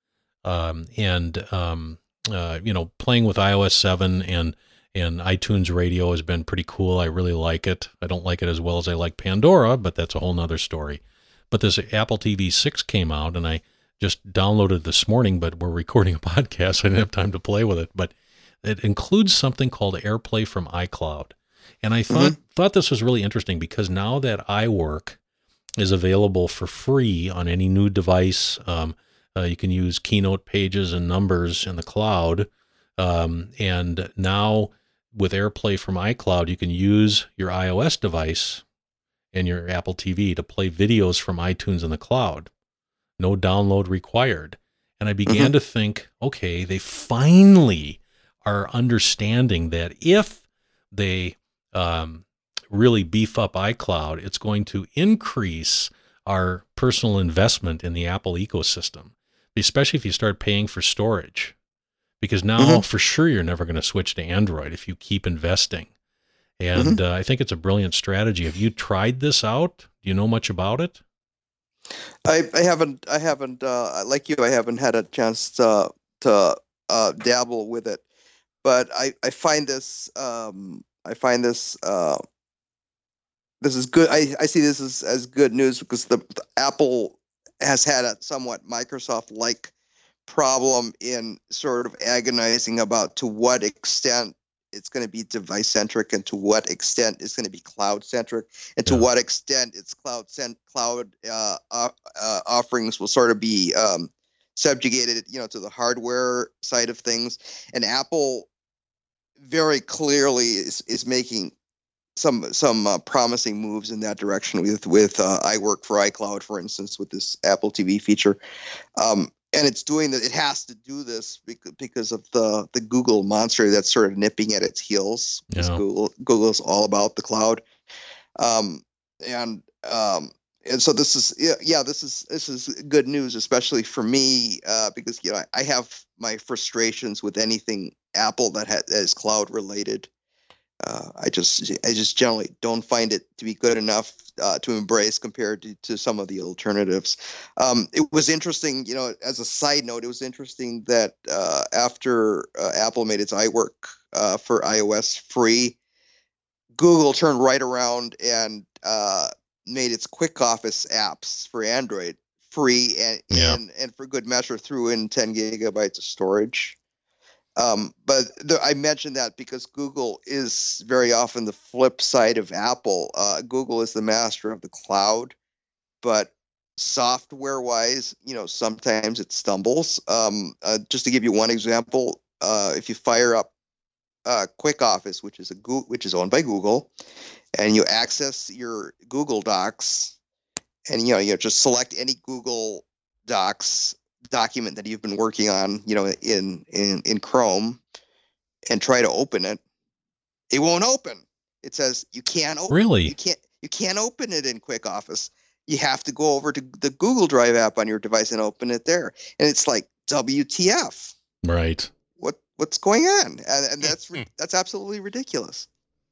um, and um, uh, you know, playing with iOS seven and and iTunes Radio has been pretty cool. I really like it. I don't like it as well as I like Pandora, but that's a whole nother story. But this Apple T V six came out, and I just downloaded it this morning, but we're recording a podcast. So I didn't have time to play with it. But it includes something called AirPlay from iCloud. And I thought thought this was really interesting because now that iWork is available for free on any new device, um, uh, you can use Keynote pages and numbers in the cloud. Um, and now with AirPlay from iCloud, you can use your iOS device and your Apple T V to play videos from iTunes in the cloud. No download required. And I began Mhm. to think, okay, they finally are understanding that if they um, really beef up iCloud, it's going to increase our personal investment in the Apple ecosystem, especially if you start paying for storage. Because now, Mhm. for sure, you're never going to switch to Android if you keep investing. And uh, I think it's a brilliant strategy. Have you tried this out? Do you know much about it? I, I haven't I haven't uh, like you I haven't had a chance to to uh, dabble with it, but I, I find this um, I find this uh, this is good. I, I see this as, as good news because the, the Apple has had a somewhat Microsoft like problem in sort of agonizing about to what extent it's going to be device centric and to what extent it's going to be cloud centric and to Yeah. what extent its cloud cent- cloud uh, uh, uh, offerings will sort of be um, subjugated, you know, to the hardware side of things. And Apple very clearly is, is making some some uh, promising moves in that direction with with uh, iWork for iCloud, for instance, with this Apple T V feature. Um, and it's doing that. It has to do this because, because of the the Google monster that's sort of nipping at its heels. Because Yeah. Google Google's all about the cloud, um, and um, and so this is yeah, yeah this is this is good news, especially for me uh, because you know I, I have my frustrations with anything Apple that, ha- that is cloud related. Uh, I just I just generally don't find it to be good enough uh, to embrace compared to, to some of the alternatives. Um, it was interesting, you know, as a side note, it was interesting that uh, after uh, Apple made its iWork uh, for iOS free, Google turned right around and uh, made its Quick Office apps for Android free and, Yeah. and, and for good measure threw in ten gigabytes of storage. Um, but the, I mentioned that because Google is very often the flip side of Apple. Uh, Google is the master of the cloud, but software-wise, you know, sometimes it stumbles. Um, uh, just to give you one example, uh, if you fire up uh, Quick Office, which is a Go- which is owned by Google, and you access your Google Docs, and you know, you know, just select any Google Docs document that you've been working on, you know, in in in Chrome, and try to open it, it won't open. It says you can't open. Really? You can't. You can't open it in Quick Office. You have to go over to the Google Drive app on your device and open it there. And it's like, W T F? Right. What what's going on? And, and that's that's absolutely ridiculous.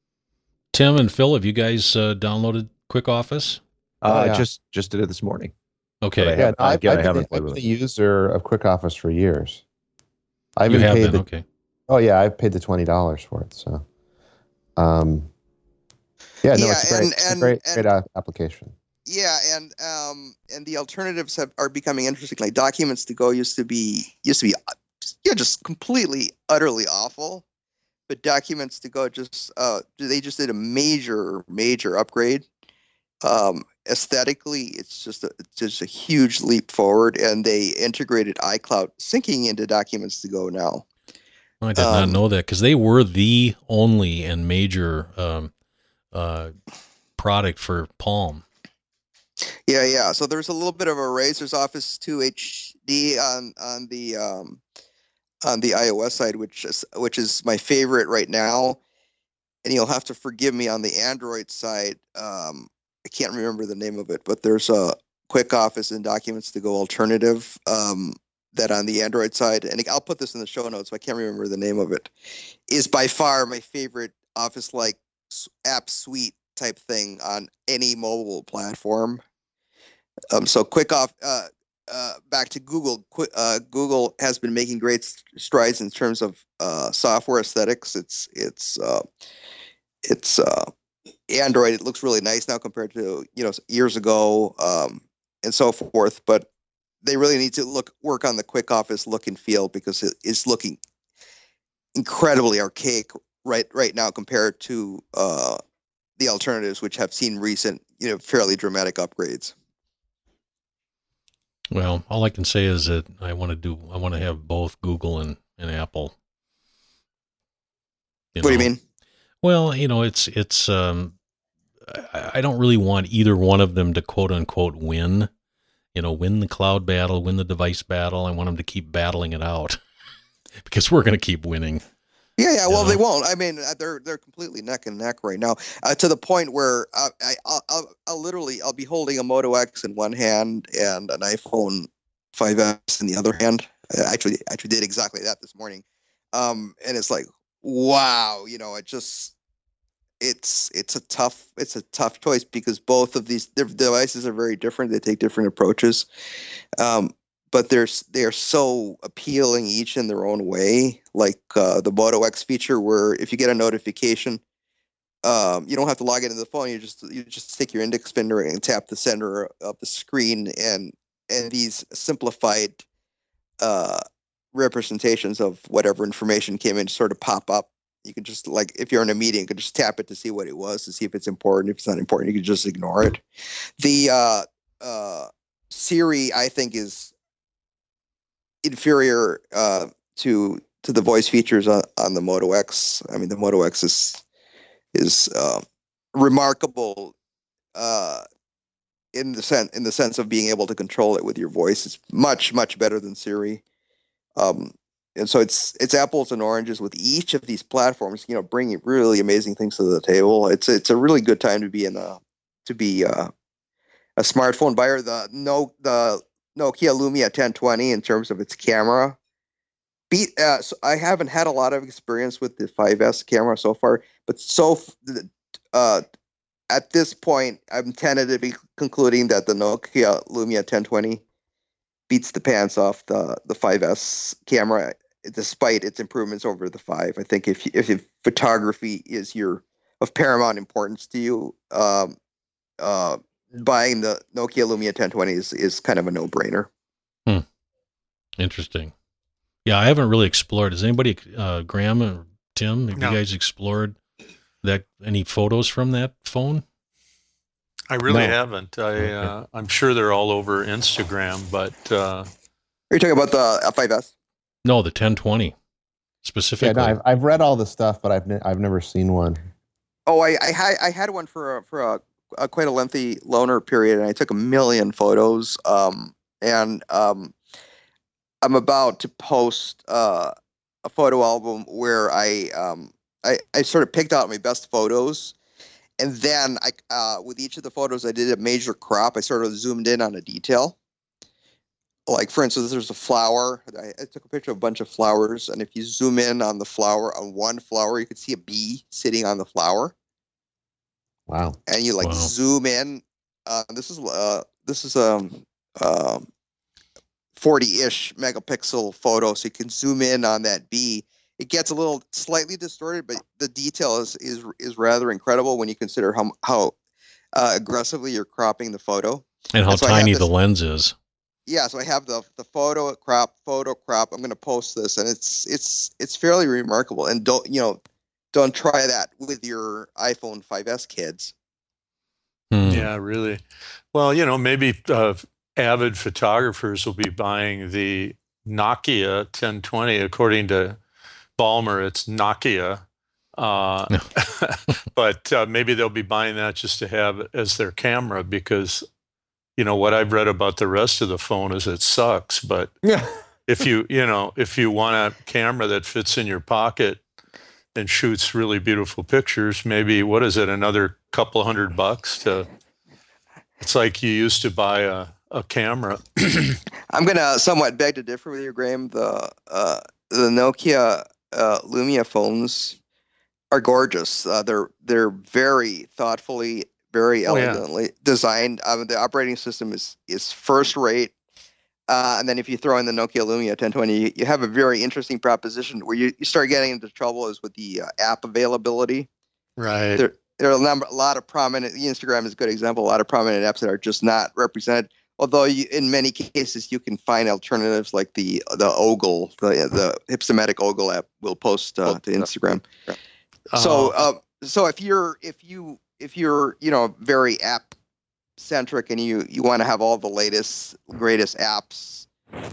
Tim and Phil, have you guys uh, downloaded Quick Office? Uh, Oh, yeah. Just just did it this morning. Okay. But I Yeah, have- no, I've, again, I I've haven't been, played I've with been it. a user of Quick Office for years. I You even have paid been, the, okay. Oh yeah, I've paid the twenty dollars for it. So, um, yeah, no, Yeah, it's a great, and- it's a and- great, and- great uh, application. Yeah, and um, and the alternatives have, are becoming interesting. Like Documents to Go used to be used to be uh, yeah, just completely utterly awful. But Documents to Go just uh, they just did a major major upgrade. Um, aesthetically, it's just a, it's just a huge leap forward, and they integrated iCloud syncing into Documents to Go now. I did not Um, know that because they were the only and major um, uh, product for Palm. Yeah, yeah. So there's a little bit of a raise. There's Office two H D on on the um, on the iOS side, which is which is my favorite right now. And you'll have to forgive me on the Android side. Um, I can't remember the name of it, but there's a Quick Office and Documents to Go alternative um, that on the Android side, and I'll put this in the show notes. I can't remember the name of it. Is by far my favorite Office-like app suite type thing on any mobile platform. Um, so quick off, uh, uh, back to Google. Qu- uh, Google has been making great strides in terms of uh, software aesthetics. It's it's uh, it's uh, Android. It looks really nice now compared to you know years ago, um, and so forth. But they really need to look work on the Quick Office look and feel because it is looking incredibly archaic right right now compared to uh, the alternatives, which have seen recent you know fairly dramatic upgrades. Well, all I can say is that I want to do. I want to have both Google and, and Apple. You What do you know? mean? Well, you know, it's it's. Um, I, I don't really want either one of them to quote unquote win. You know, win the cloud battle, win the device battle. I want them to keep battling it out because we're going to keep winning. Yeah, yeah. Well, know? they won't. I mean, uh, they're they're completely neck and neck right now, uh, to the point where I, I I'll, I'll, I'll literally I'll be holding a Moto X in one hand and an iPhone five S in the other hand. I actually actually did exactly that this morning, um, and it's like, wow, you know, it just it's it's a tough it's a tough choice because both of these their devices are very different. They take different approaches. Um, but they're they're so appealing each in their own way. Like uh, the Moto X feature, where if you get a notification, um, you don't have to log into the phone. You just you just stick your index finger and tap the center of the screen, and and these simplified uh, representations of whatever information came in sort of pop up. You can just, like, if you're in a meeting, you can just tap it to see what it was, to see if it's important. If it's not important, you can just ignore it. The uh, uh, Siri, I think, is inferior uh, to to the voice features on, on the Moto X. I mean, the Moto X is is uh, remarkable uh, in the sense in the sense of being able to control it with your voice. It's much much better than Siri. Um, and so it's it's apples and oranges with each of these platforms. You know, bringing really amazing things to the table. It's it's a really good time to be in a to be uh, a smartphone buyer. The no the Nokia Lumia ten twenty in terms of its camera. Beat. Uh, so I haven't had a lot of experience with the five S camera so far, but so uh, at this point, I'm tentatively concluding that the Nokia Lumia ten twenty beats the pants off the the five S camera, despite its improvements over the five. I think if if, if photography is your of paramount importance to you, um, uh, buying the Nokia Lumia ten twenty is, is kind of a no brainer. Hmm. Interesting. Yeah, I haven't really explored. Has anybody, uh, Graham or Tim, have No. you guys explored that? Any photos from that phone? I really No. haven't. I Okay. uh, I'm sure they're all over Instagram, but uh, Are you talking about the five S? No, the ten twenty Yeah, specifically. no, I've, I've read all the stuff, but I've ne- I've never seen one. Oh, I I had I had one for a, for a, a quite a lengthy loaner period, and I took a million photos. Um, and um, I'm about to post uh a photo album where I um I, I sort of picked out my best photos, and then I uh, with each of the photos I did a major crop. I sort of zoomed in on a detail. Like, for instance, there's a flower. I, I took a picture of a bunch of flowers, and if you zoom in on the flower, on one flower, you could see a bee sitting on the flower. Wow. And you like Wow. zoom in. Uh, this is uh, this is um, um, forty-ish megapixel photo, so you can zoom in on that bee. It gets a little slightly distorted, but the detail is is is rather incredible when you consider how how uh, aggressively you're cropping the photo. And how And so I have tiny this- the lens is. Yeah, so I have the the photo crop, photo crop. I'm going to post this, and it's it's it's fairly remarkable. And don't you know, don't try that with your iPhone five S, kids. Hmm. Yeah, really. Well, you know, maybe uh, avid photographers will be buying the Nokia ten twenty. According to Ballmer, it's Nokia. Uh, but uh, maybe they'll be buying that just to have as their camera because, you know, what I've read about the rest of the phone is it sucks. But Yeah. if you, you know, if you want a camera that fits in your pocket and shoots really beautiful pictures, maybe, what is it, another couple hundred bucks to, it's like you used to buy a, a camera. I'm going to somewhat beg to differ with you, Graham. The uh, the Nokia uh, Lumia phones are gorgeous. Uh, they're they're very thoughtfully, very Oh, yeah. elegantly designed. Um, the operating system is is first rate. Uh, and then if you throw in the Nokia Lumia ten twenty, you, you have a very interesting proposition where you, you start getting into trouble is with the uh, app availability. Right. There, there are a, number, a lot of prominent, Instagram is a good example, a lot of prominent apps that are just not represented. Although you, in many cases you can find alternatives like the the Ogle, the, the Hipstamatic Ogle app will post uh, to Instagram. So, Uh, uh, so if you're if you if you're you know very app centric and you you want to have all the latest greatest apps,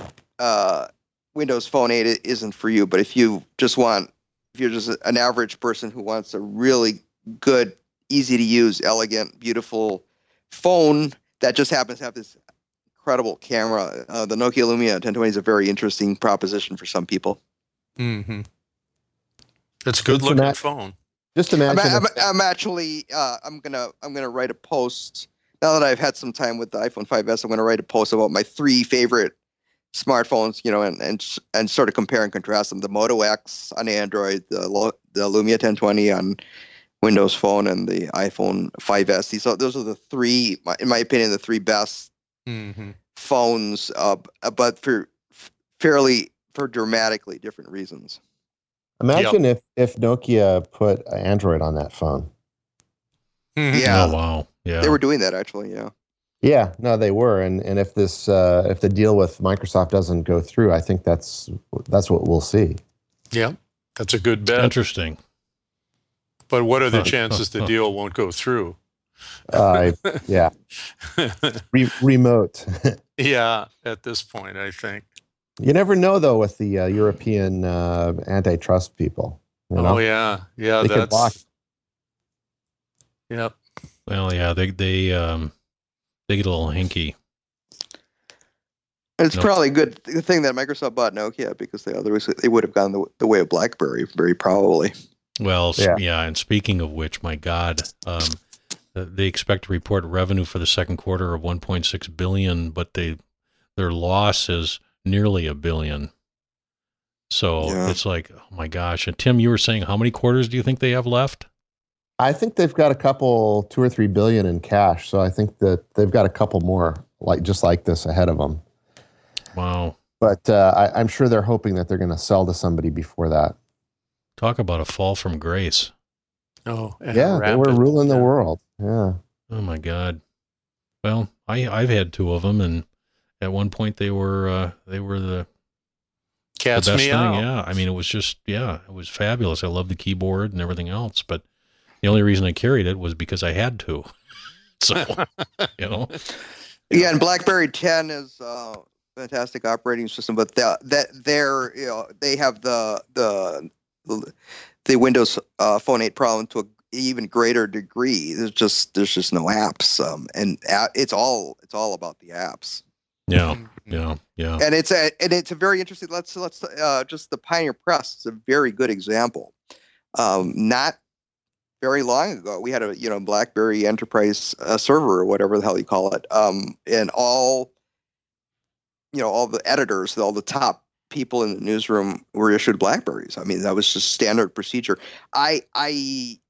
uh, Windows Phone eight i- isn't for you. But if you just want, if you're just an average person who wants a really good, easy to use, elegant, beautiful phone that just happens to have this incredible camera, uh, the Nokia Lumia ten twenty is a very interesting proposition for some people. mm-hmm. It's a good looking Matt- phone. Just I'm, imagine. I'm, if- I'm actually uh, I'm gonna I'm gonna write a post now that I've had some time with the iPhone five S. I'm gonna write a post about my three favorite smartphones, you know, and and and sort of compare and contrast them: the Moto X on Android, the Lo- the Lumia ten twenty on Windows Phone, and the iPhone five S. These are, those are the three, in my opinion, the three best Mm-hmm. phones, uh, but for fairly for dramatically different reasons. imagine if if Nokia put Android on that phone. Mm-hmm. Yeah. Oh, wow. Yeah. They were doing that actually, yeah. Yeah, no, they were, and and if this uh, if the deal with Microsoft doesn't go through, I think that's that's what we'll see. Yeah, that's a good bet. Interesting. But what are the Huh, chances huh, the huh. deal won't go through? Uh, yeah, Re- remote. Yeah, at this point, I think. You never know though with the uh, European uh, antitrust people. You know? Oh yeah, yeah. They could block- That's. Yep. Well, yeah, they they um they get a little hinky. And it's Nope. probably a good good thing that Microsoft bought Nokia because they otherwise they would have gone the, the way of BlackBerry, very probably. Well, s- Yeah. yeah. And speaking of which, my God, um, uh, they expect to report revenue for the second quarter of one point six billion, but they their loss is nearly a billion. So Yeah. it's like, oh my gosh. And Tim, you were saying how many quarters do you think they have left? I think they've got a couple, two or three billion in cash. So I think that they've got a couple more, like just like this, ahead of them. Wow. But uh, I, I'm sure they're hoping that they're going to sell to somebody before that. Talk about a fall from grace. Oh, and Yeah, they were rapid. ruling the Yeah. world. Yeah. Oh my God. Well, I I've had two of them, and at one point they were uh, they were the Cat's the best me thing. out. Yeah, I mean it was just yeah, it was fabulous. I loved the keyboard and everything else, but the only reason I carried it was because I had to. So you know, Yeah, and BlackBerry ten is a fantastic operating system, but the, that they're you know they have the the the Windows uh, Phone eight problem to an even greater degree. There's just there's just no apps, um, and a- it's all it's all about the apps. Yeah, yeah, yeah. And it's a and it's a very interesting. Let's let's uh, just the Pioneer Press is a very good example. Um, not very long ago, we had a you know BlackBerry Enterprise uh, server or whatever the hell you call it, um, and all you know all the editors, all the top people in the newsroom were issued BlackBerries. I mean, that was just standard procedure. I I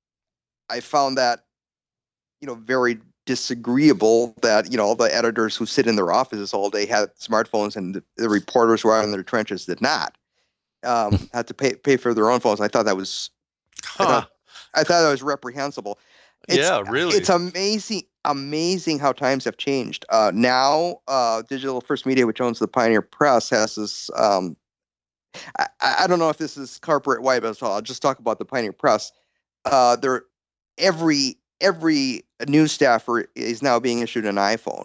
I found that you know very disagreeable that you know all the editors who sit in their offices all day had smartphones and the, the reporters who are in their trenches did not um, had to pay pay for their own phones. I thought that was Huh. I, thought, I thought that was reprehensible. It's, Yeah, really. It's amazing, amazing how times have changed. Uh, now, uh, Digital First Media, which owns the Pioneer Press, has this. Um, I, I don't know if this is corporate wide, but I'll just talk about the Pioneer Press. Uh, there, every every news staffer is now being issued an iPhone.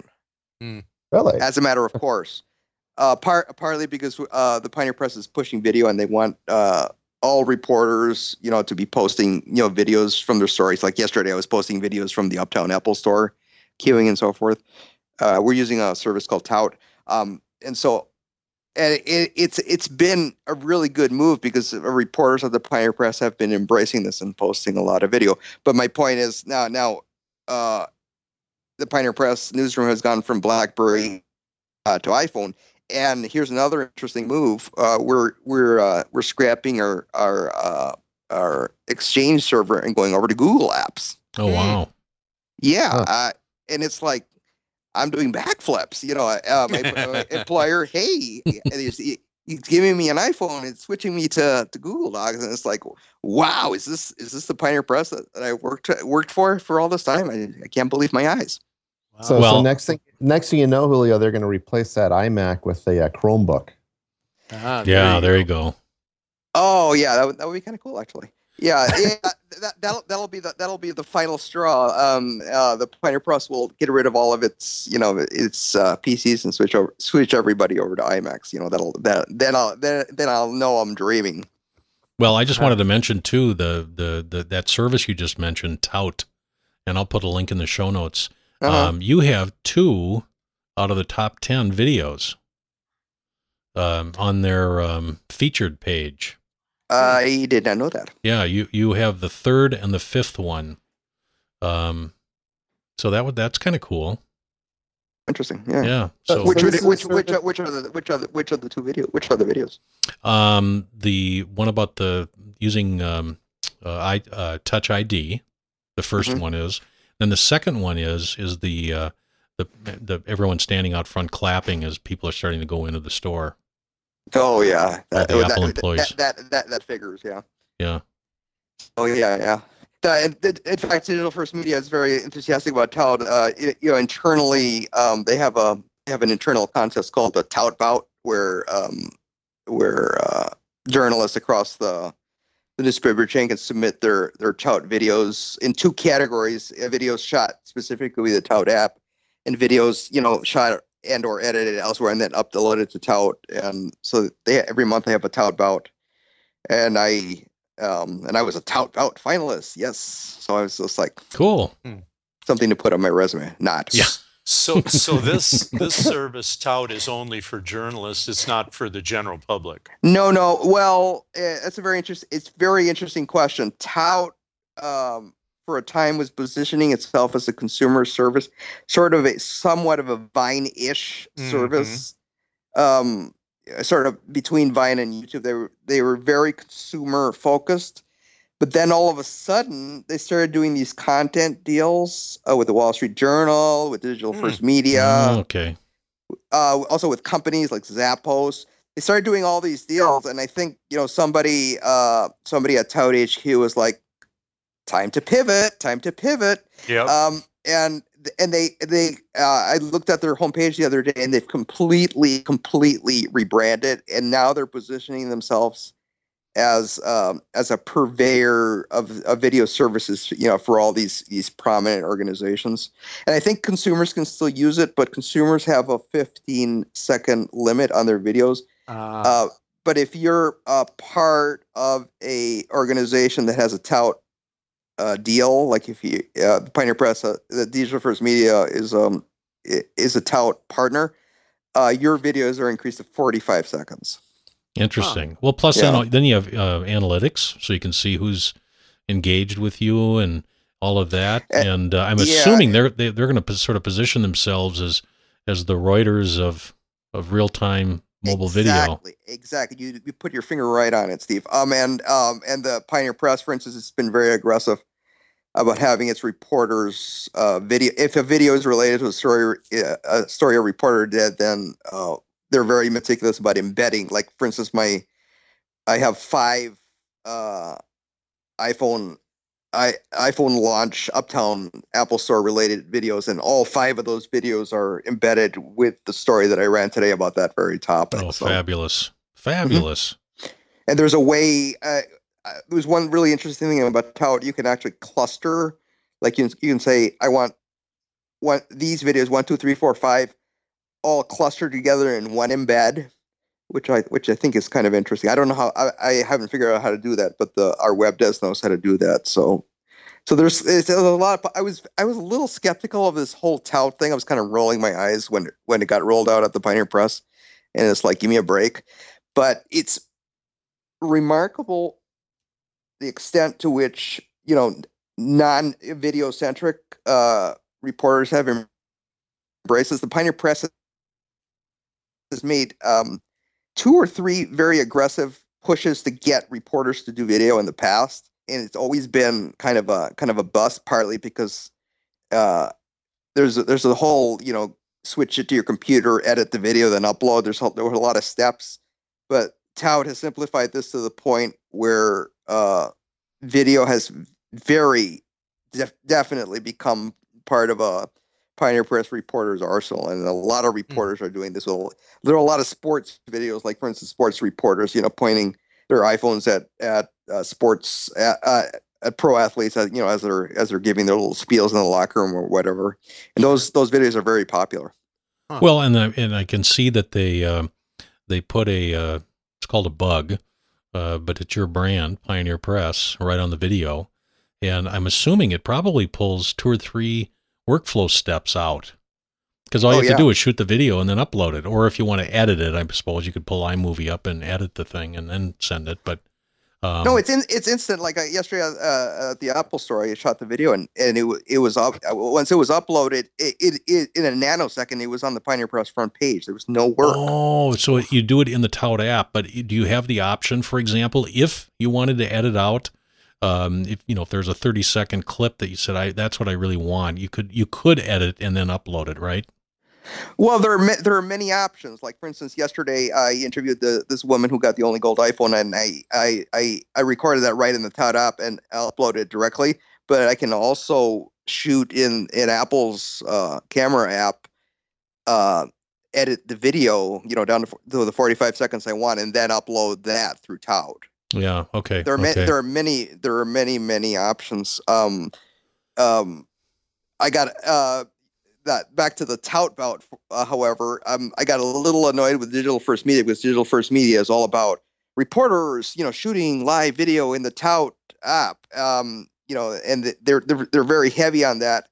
Really? As a matter of course. Uh, part partly because uh, the Pioneer Press is pushing video, and they want uh, all reporters, you know, to be posting, you know, videos from their stories. Like yesterday, I was posting videos from the Uptown Apple store, queuing and so forth. Uh, we're using a service called Tout, um, and so and it, it's it's been a really good move because reporters of the Pioneer Press have been embracing this and posting a lot of video. But my point is now now uh, the Pioneer Press newsroom has gone from BlackBerry uh, to iPhone. And here's another interesting move. Uh, we're we're uh, we're scrapping our our uh, our Exchange server and going over to Google Apps. Oh wow. Yeah, Huh. uh, and it's like I'm doing backflips. You know, uh, my, my employer, hey, he's, he's giving me an iPhone and switching me to, to Google Docs, and it's like, wow, is this is this the Pioneer Press that, that I worked worked for for all this time? I, I can't believe my eyes. So, Well- so next thing, next thing you know, Julio, they're going to replace that iMac with a uh, Chromebook. Ah, Yeah, there you go. Oh yeah, that would, that would be kind of cool actually. Yeah, yeah that that'll that'll be the that'll be the final straw. Um, uh, the Pioneer Press will get rid of all of its you know its uh, P Cs and switch over switch everybody over to iMacs. You know that'll that then I'll then, then I'll know I'm dreaming. Well, I just wanted to mention too the, the the that service you just mentioned, Tout, and I'll put a link in the show notes. Uh-huh. Um, you have two out of the top ten videos um, on their um, featured page. I did not know that. Yeah, you you have the third and the fifth one. Um, so that would that's kind of cool. Interesting. Yeah. Yeah. So Which So are this the, is which sort which of- are, which are the which are the which are the two video which are the videos? um, the one about the using um, uh, I uh, Touch I D, the first Mhm. one is. Then the second one is is the uh, the the everyone standing out front clapping as people are starting to go into the store. Oh yeah, Or the that, Apple that, employees. that that that that figures. Yeah. Yeah. Oh yeah, yeah. The, the, in fact, Digital First Media is very enthusiastic about Tout. Uh, it, you know, internally, um, they have a they have an internal contest called the Tout Bout, where um, where uh, journalists across the the newspaper chain can submit their their Tout videos in two categories: uh, videos shot specifically with the Tout app, and videos you know shot and or edited elsewhere and then uploaded to Tout. And so they every month they have a Tout Bout, and I. Um, and I was a Tout Bout finalist. Yes. So I was just like Cool. something to put on my resume. Not. Yeah. So, so this this service Tout is only for journalists. It's not for the general public. No, no. Well, eh, that's a very interesting. It's very interesting question. Tout, um, for a time, was positioning itself as a consumer service, sort of a somewhat of a Vine-ish Mhm. service. Um, sort of between Vine and YouTube, they were they were very consumer focused. But then all of a sudden, they started doing these content deals uh, with the Wall Street Journal, with Digital Hmm. First Media, Oh, okay. uh, also with companies like Zappos. They started doing all these deals, and I think you know somebody uh, somebody at Tout H Q was like, "Time to pivot! Time to pivot!" Yep. Um, and and they they uh, I looked at their homepage the other day, and they've completely completely rebranded, and now they're positioning themselves as um, as a purveyor of, of video services, you know, for all these these prominent organizations. And I think consumers can still use it, but consumers have a fifteen second limit on their videos. Uh, Uh, but if you're a part of a organization that has a Tout uh, deal, like if you uh, the Pioneer Press, uh, the Digital First Media is um i- is a Tout partner. uh, your videos are increased to forty-five seconds. Interesting. Huh. Well, plus Yeah. then, then you have uh, analytics, so you can see who's engaged with you and all of that. Uh, and uh, I'm yeah. assuming they're they, they're going to sort of position themselves as as the Reuters of of real time mobile video. Exactly. Exactly. You you put your finger right on it, Steve. Um, and um, and the Pioneer Press, for instance, has been very aggressive about having its reporters uh video. If a video is related to a story, uh, a story a reporter did, then uh, they're very meticulous about embedding. Like, for instance, my I have five uh iPhone I iPhone launch Uptown Apple Store related videos, and all five of those videos are embedded with the story that I ran today about that very topic. Oh, so. fabulous. Fabulous. Mm-hmm. And there's a way, uh, uh, there's one really interesting thing about Tout. You can actually cluster, like you, you can say, I want one, these videos, one, two, three, four, five, all clustered together in one embed, which I which I think is kind of interesting. I don't know how, I, I haven't figured out how to do that, but the our web desk knows how to do that. So so there's, there's a lot of, I was I was a little skeptical of this whole Tout thing. I was kind of rolling my eyes when when it got rolled out at the Pioneer Press, and it's like, give me a break. But it's remarkable the extent to which, you know, non-video centric uh, reporters have embraced this. The Pioneer Press has made um, two or three very aggressive pushes to get reporters to do video in the past, and it's always been kind of a kind of a bust. Partly because uh, there's a, there's a whole, you know, switch it to your computer, edit the video, then upload. There's a, there were a lot of steps, but Tout has simplified this to the point where uh, video has very def- definitely become part of a Pioneer Press reporter's arsenal, and a lot of reporters mm. are doing this. Well, there are a lot of sports videos, like, for instance, sports reporters, you know, pointing their iPhones at at uh, sports at, uh, at pro athletes, as, you know, as they're as they're giving their little spiels in the locker room or whatever. And those those videos are very popular. Huh. Well, and I, and I can see that they uh, they put a uh, it's called a bug, uh, but it's your brand, Pioneer Press, right on the video, and I'm assuming it probably pulls two or three workflow steps out, because all you oh, have yeah. to do is shoot the video and then upload it. Or if you want to edit it, I suppose you could pull iMovie up and edit the thing and then send it. But um, no, it's in, it's instant. Like uh, yesterday uh, at the Apple Store, I shot the video, and, and it it was up once it was uploaded. It, it, it in a nanosecond, it was on the Pioneer Press front page. There was no work. Oh, so you do it in the Tout app, but do you have the option, for example, if you wanted to edit out? Um, if you know, if there's a thirty second clip that you said, I, that's what I really want, you could, you could edit and then upload it, right? Well, there are, ma- there are many options. Like, for instance, yesterday I interviewed the, this woman who got the only gold iPhone, and I, I, I, I recorded that right in the Tout app and uploaded it directly, but I can also shoot in, in Apple's, uh, camera app, uh, edit the video, you know, down to, to the forty-five seconds I want, and then upload that through Tout. Yeah. Okay. There are okay. ma- there are many there are many many options. Um, um, I got uh that back to the Tout bout. Uh, however, um, I got a little annoyed with Digital First Media, because Digital First Media is all about reporters, you know, shooting live video in the Tout app. Um, you know, and they're they're they're very heavy on that,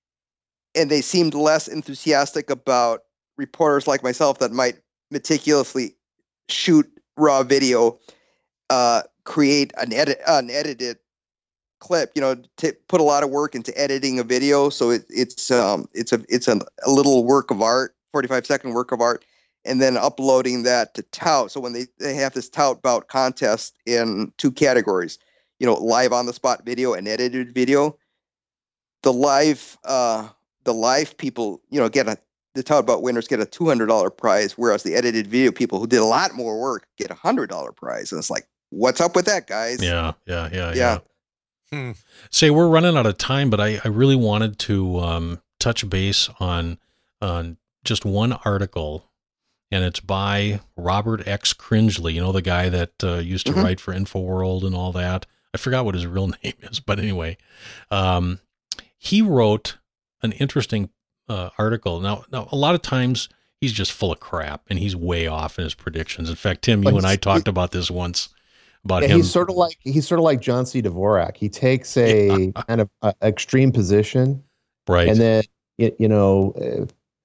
and they seemed less enthusiastic about reporters like myself that might meticulously shoot raw video. Uh, create an edit, an edited clip, you know, to put a lot of work into editing a video. So it, it's, um, it's a, it's a, a little work of art, forty-five second work of art, and then uploading that to Tout. So when they, they have this Tout bout contest in two categories, you know, live on the spot video and edited video, the live, uh, the live people, you know, get a, the Tout bout winners get a two hundred dollars prize, whereas the edited video people who did a lot more work get a one hundred dollars prize. And it's like, what's up with that, guys? Yeah, yeah, yeah, yeah. yeah. Hmm. Say, we're running out of time, but I, I really wanted to um, touch base on on just one article, and it's by Robert X. Cringely, you know, the guy that uh, used to mm-hmm. write for InfoWorld and all that. I forgot what his real name is, but anyway, um, he wrote an interesting uh, article. Now, now, a lot of times he's just full of crap, and he's way off in his predictions. In fact, Tim, you but and I talked about this once. About yeah, him. He's sort of like he's sort of like John C. Dvorak. He takes a yeah. kind of uh, extreme position, right, and then you, you know, uh,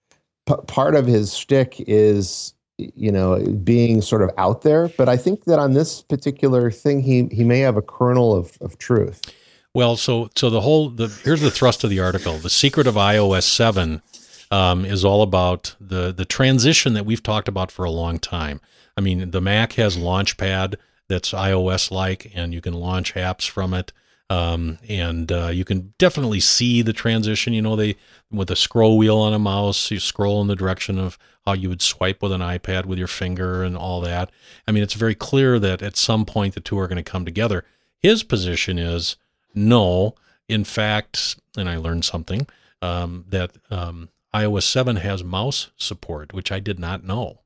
p- part of his shtick is, you know, being sort of out there. But I think that on this particular thing, he he may have a kernel of, of truth. Well, so so the whole the here's the thrust of the article. The secret of i O S seven um, is all about the the transition that we've talked about for a long time. I mean, the Mac has Launchpad that's iOS-like, and you can launch apps from it. Um, and uh, you can definitely see the transition. You know, they with a scroll wheel on a mouse, you scroll in the direction of how you would swipe with an iPad with your finger and all that. I mean, it's very clear that at some point the two are going to come together. His position is no. In fact, and I learned something um, that um, i O S seven has mouse support, which I did not know.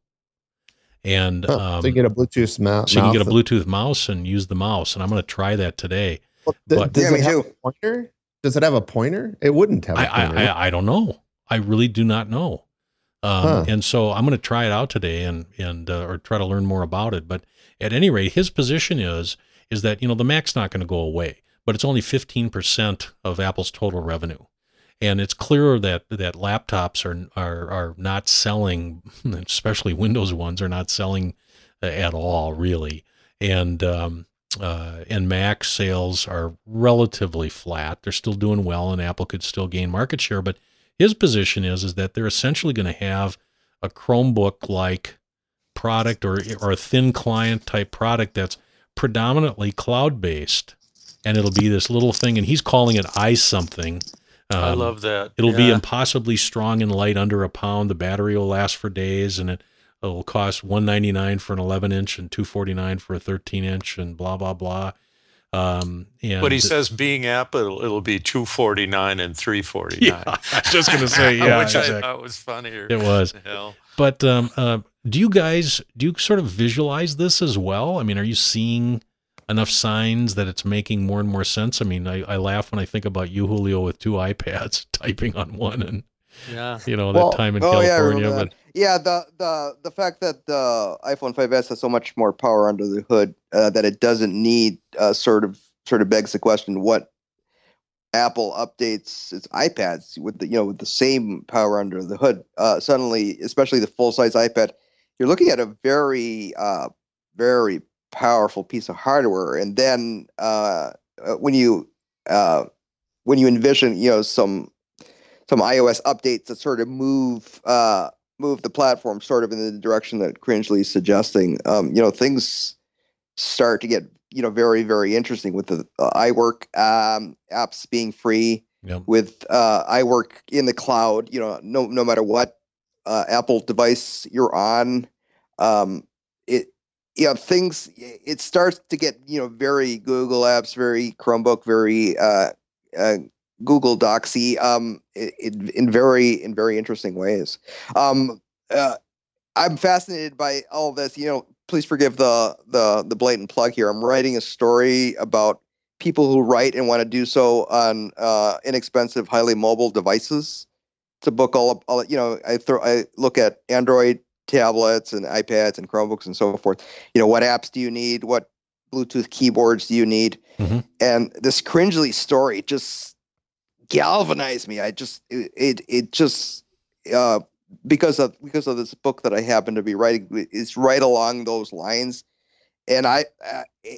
And Huh, um, so you get a Bluetooth mou- so you mouse. can get a Bluetooth mouse and use the mouse. And I'm going to try that today. Well, th- but- does Yeah, it me have too. a pointer? Does it have a pointer? It wouldn't have a I, pointer. I, I, I don't know. I really do not know. Um, Huh. And so I'm going to try it out today and, and, uh, or try to learn more about it. But at any rate, his position is, is that, you know, the Mac's not going to go away, but it's only fifteen percent of Apple's total revenue. And it's clear that, that laptops are, are, are not selling, especially Windows ones are not selling at all, really. And, um, uh, and Mac sales are relatively flat. They're still doing well, and Apple could still gain market share. But his position is, is that they're essentially going to have a Chromebook-like product or, or a thin client type product that's predominantly cloud-based. And it'll be this little thing, and he's calling it iSomething. Um, I love that. It'll be Yeah. impossibly strong and light, under a pound. The battery will last for days, and it it'll cost one ninety-nine for an eleven inch and two forty-nine for a thirteen inch, and blah blah blah. Um, and But he says, being Apple, it'll, it'll be two forty-nine and three forty-nine. Yeah, I was just gonna say, yeah, which exactly. I thought was funnier. It was. The hell. But um, uh, do you guys do you sort of visualize this as well? I mean, are you seeing enough signs that it's making more and more sense? I mean, I, I laugh when I think about you, Julio, with two iPads typing on one, and Yeah. you know Well, that time in Oh yeah, I California. remember But that. Yeah, the the the fact that the iPhone five S has so much more power under the hood uh, that it doesn't need uh, sort of sort of begs the question: what Apple updates its iPads with the you know with the same power under the hood? Uh, suddenly, especially the full size iPad, you're looking at a very uh, very powerful piece of hardware. And then uh, uh, when you uh, when you envision you know some some iOS updates that sort of move uh, move the platform sort of in the direction that Cringely is suggesting, um, you know, things start to get you know very very interesting with the uh, iWork um, apps being free, Yep. with uh, iWork in the cloud. You know, no no matter what uh, Apple device you're on, um, it you know things it starts to get you know very Google apps, very Chromebook, very uh, uh, Google Docsy, um, in, in very in very interesting ways. Um, uh, I'm fascinated by all of this. You know, please forgive the the the blatant plug here. I'm writing a story about people who write and want to do so on uh, inexpensive, highly mobile devices. It's a book all, all you know. I throw I look at Android tablets and iPads and Chromebooks and so forth. You know, what apps do you need? What Bluetooth keyboards do you need? Mm-hmm. And this Cringely story just galvanized me. I just it it, it just uh, because of because of this book that I happen to be writing, it's right along those lines. And I, uh, it,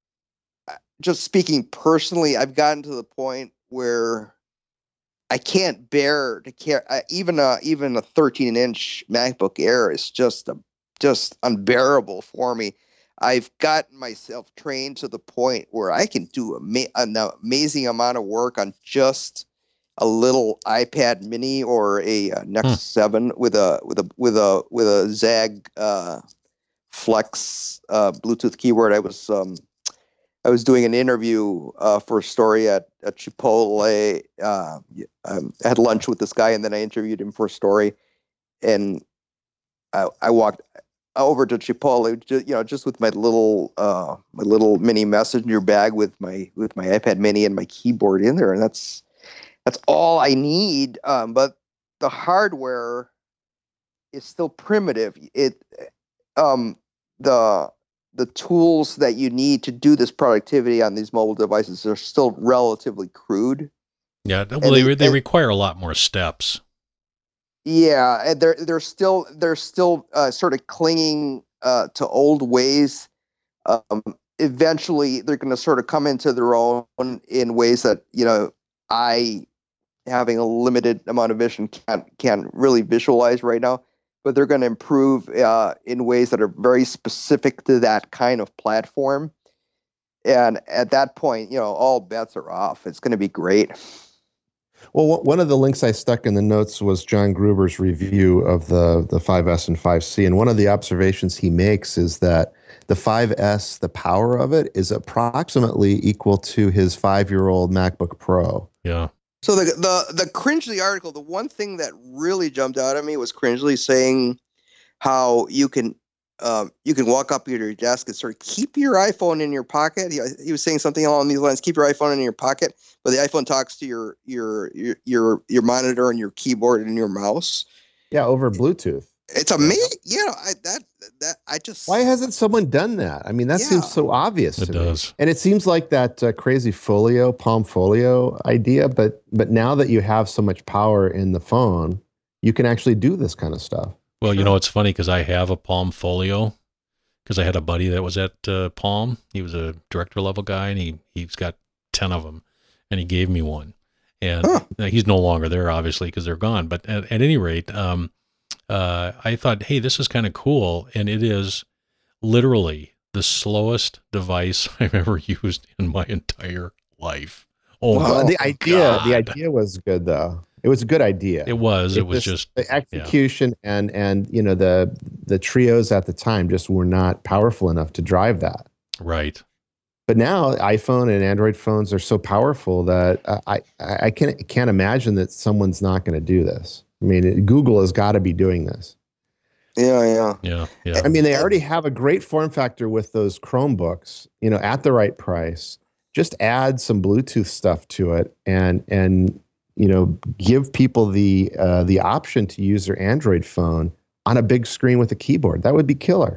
just speaking personally, I've gotten to the point where I can't bear to care. Uh, even a even a thirteen inch MacBook Air is just a, just unbearable for me. I've gotten myself trained to the point where I can do ama- an amazing amount of work on just a little iPad Mini or a, uh Nexus Hmm. seven with a with a with a with a Zag uh, Flex uh, Bluetooth keyboard. I was um, I was doing an interview uh, for a story at, at Chipotle. Uh, um, I had lunch with this guy, and then I interviewed him for a story. And I, I walked over to Chipotle, ju- you know, just with my little uh, my little mini messenger bag with my with my iPad Mini and my keyboard in there, and that's that's all I need. Um, but the hardware is still primitive. It um, the the tools that you need to do this productivity on these mobile devices are still relatively crude. Yeah, well, they, they- they and- require a lot more steps. Yeah, and they're they're still they're still uh, sort of clinging uh, to old ways. Um, eventually, they're going to sort of come into their own in ways that you know I, having a limited amount of vision, can't can't really visualize right now. But they're going to improve uh, in ways that are very specific to that kind of platform. And at that point, you know, all bets are off. It's going to be great. Well, one of the links I stuck in the notes was John Gruber's review of the, the five S and five C. And one of the observations he makes is that the five S, the power of it is approximately equal to his five-year-old MacBook Pro. Yeah. So the the the Cringely article, the one thing that really jumped out at me was Cringely saying how you can um, you can walk up to your desk and sort of keep your iPhone in your pocket. He, he was saying something along these lines: keep your iPhone in your pocket, but the iPhone talks to your your your your, your monitor and your keyboard and your mouse. Yeah, over Bluetooth. It's amazing. Yeah, I, that that I just. Why hasn't someone done that? I mean, that Yeah. seems so obvious. It to does. me. And it seems like that uh, crazy Folio, Palm Folio idea. But but now that you have so much power in the phone, you can actually do this kind of stuff. Well, you know, it's funny because I have a Palm Folio because I had a buddy that was at uh, Palm. He was a director level guy, and he he's got ten of them, and he gave me one. And Huh. he's no longer there, obviously, because they're gone. But at, at any rate, um, uh, I thought, hey, this is kind of cool, and it is literally the slowest device I've ever used in my entire life. Oh, Wow. Well, the idea the God. idea was good though. It was a good idea. It was. It, It was just- just. the execution and and you know the the trios at the time just were not powerful enough to drive that. Right. But now iPhone and Android phones are so powerful that I I, I can't can't imagine that someone's not going to do this. I mean, it, Google has got to be doing this. Yeah, yeah. Yeah. Yeah. I mean, they already have a great form factor with those Chromebooks, you know, at the right price. Just add some Bluetooth stuff to it, and and you know, give people the uh, the option to use their Android phone on a big screen with a keyboard. That would be killer.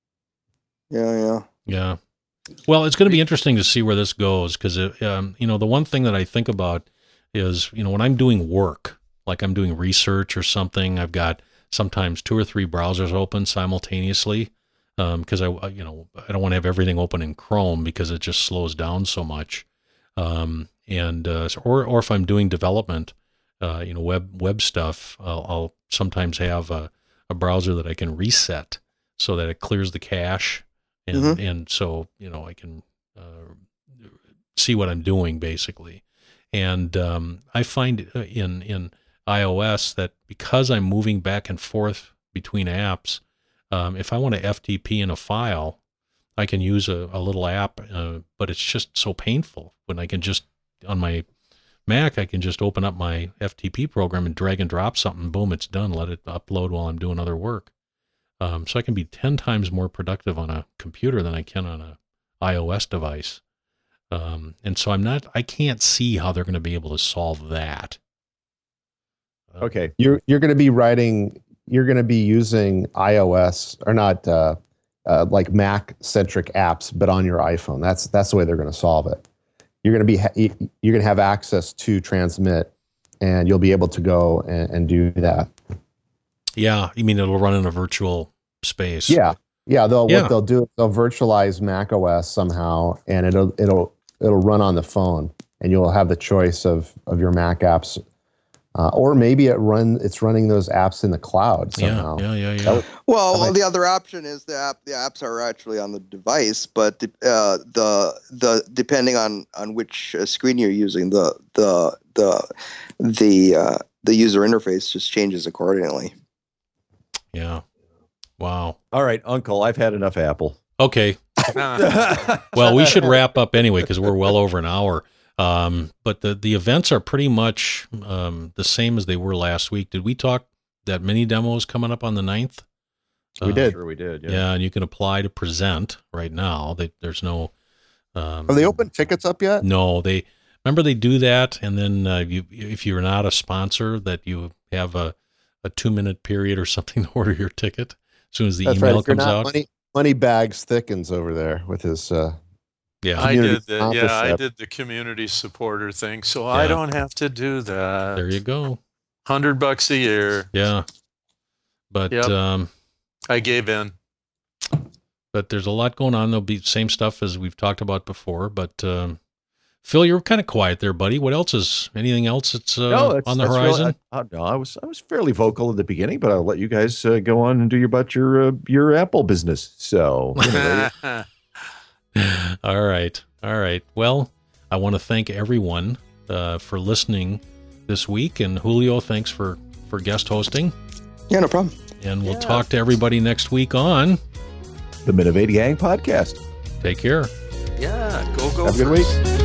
Yeah, yeah. Yeah. Well, it's going to be interesting to see where this goes because, um, you know, the one thing that I think about is, you know, when I'm doing work, like I'm doing research or something, I've got sometimes two or three browsers open simultaneously because um, I, you know, I don't want to have everything open in Chrome because it just slows down so much. Um, and uh, or or if I'm doing development, uh, you know, web web stuff, I'll, I'll sometimes have a, a browser that I can reset so that it clears the cache. And, Mhm. and so, you know, I can uh, see what I'm doing basically. And um, I find in, in iOS that because I'm moving back and forth between apps, um, if I want to F T P in a file, I can use a, a little app, uh, but it's just so painful when I can just, on my Mac, I can just open up my F T P program and drag and drop something, boom, it's done. Let it upload while I'm doing other work. Um, so I can be ten times more productive on a computer than I can on a iOS device. Um, and so I'm not, I can't see how they're going to be able to solve that. Uh, Okay. You're you're going to be writing. You're going to be using iOS or not uh, uh, like Mac centric apps, but on your iPhone. That's that's the way they're going to solve it. You're going to be ha- you're going to have access to transmit, and you'll be able to go and, and do that. Yeah. You mean it'll run in a virtual space? Yeah, yeah. They'll Yeah. what they'll do is they'll virtualize Mac O S somehow, and it'll it'll it'll run on the phone, and you'll have the choice of of your Mac apps, uh, or maybe it run it's running those apps in the cloud Yeah. somehow. Yeah. Yeah. That Yeah. would- Well, That might- the other option is the app. The apps are actually on the device, but uh, the the depending on on which uh, screen you're using, the the the the uh, the user interface just changes accordingly. Yeah. Wow. All right, Uncle, I've had enough Apple. Okay. Well, we should wrap up anyway because we're well over an hour. Um, but the, the events are pretty much um, the same as they were last week. Did we talk that mini demo is coming up on the ninth? We did. Sure, we did. Yeah. Yeah. and you can apply to present right now. They, there's no. Um, Are they open tickets up yet? No, they remember they do that, and then uh, you, if you're not a sponsor, that you have a, a two minute period or something to order your ticket as soon as the That's email right. If you're comes not, out. Money, money bags thickens over there with his. Uh, Yeah, I Community did the yeah, I sponsorship. did the community supporter thing, so Yeah. I don't have to do that. there you go. Hundred bucks a year. Yeah. But Yep. um, I gave in. but there's a lot going on. There'll be same stuff as we've talked about before. But um, Phil, you're kind of quiet there, buddy. What else is anything else that's uh, No, it's, on the that's horizon? Really, I, I, no, I was I was fairly vocal at the beginning, but I'll let you guys uh, go on and do your about your uh, your Apple business. So, you know, All right. All right. Well, I want to thank everyone uh, for listening this week. And Julio, thanks for, for guest hosting. Yeah, no problem. And we'll Yeah. talk to everybody next week on the Minovate Gang podcast. Take Care. Yeah, go go. Have a good first. week.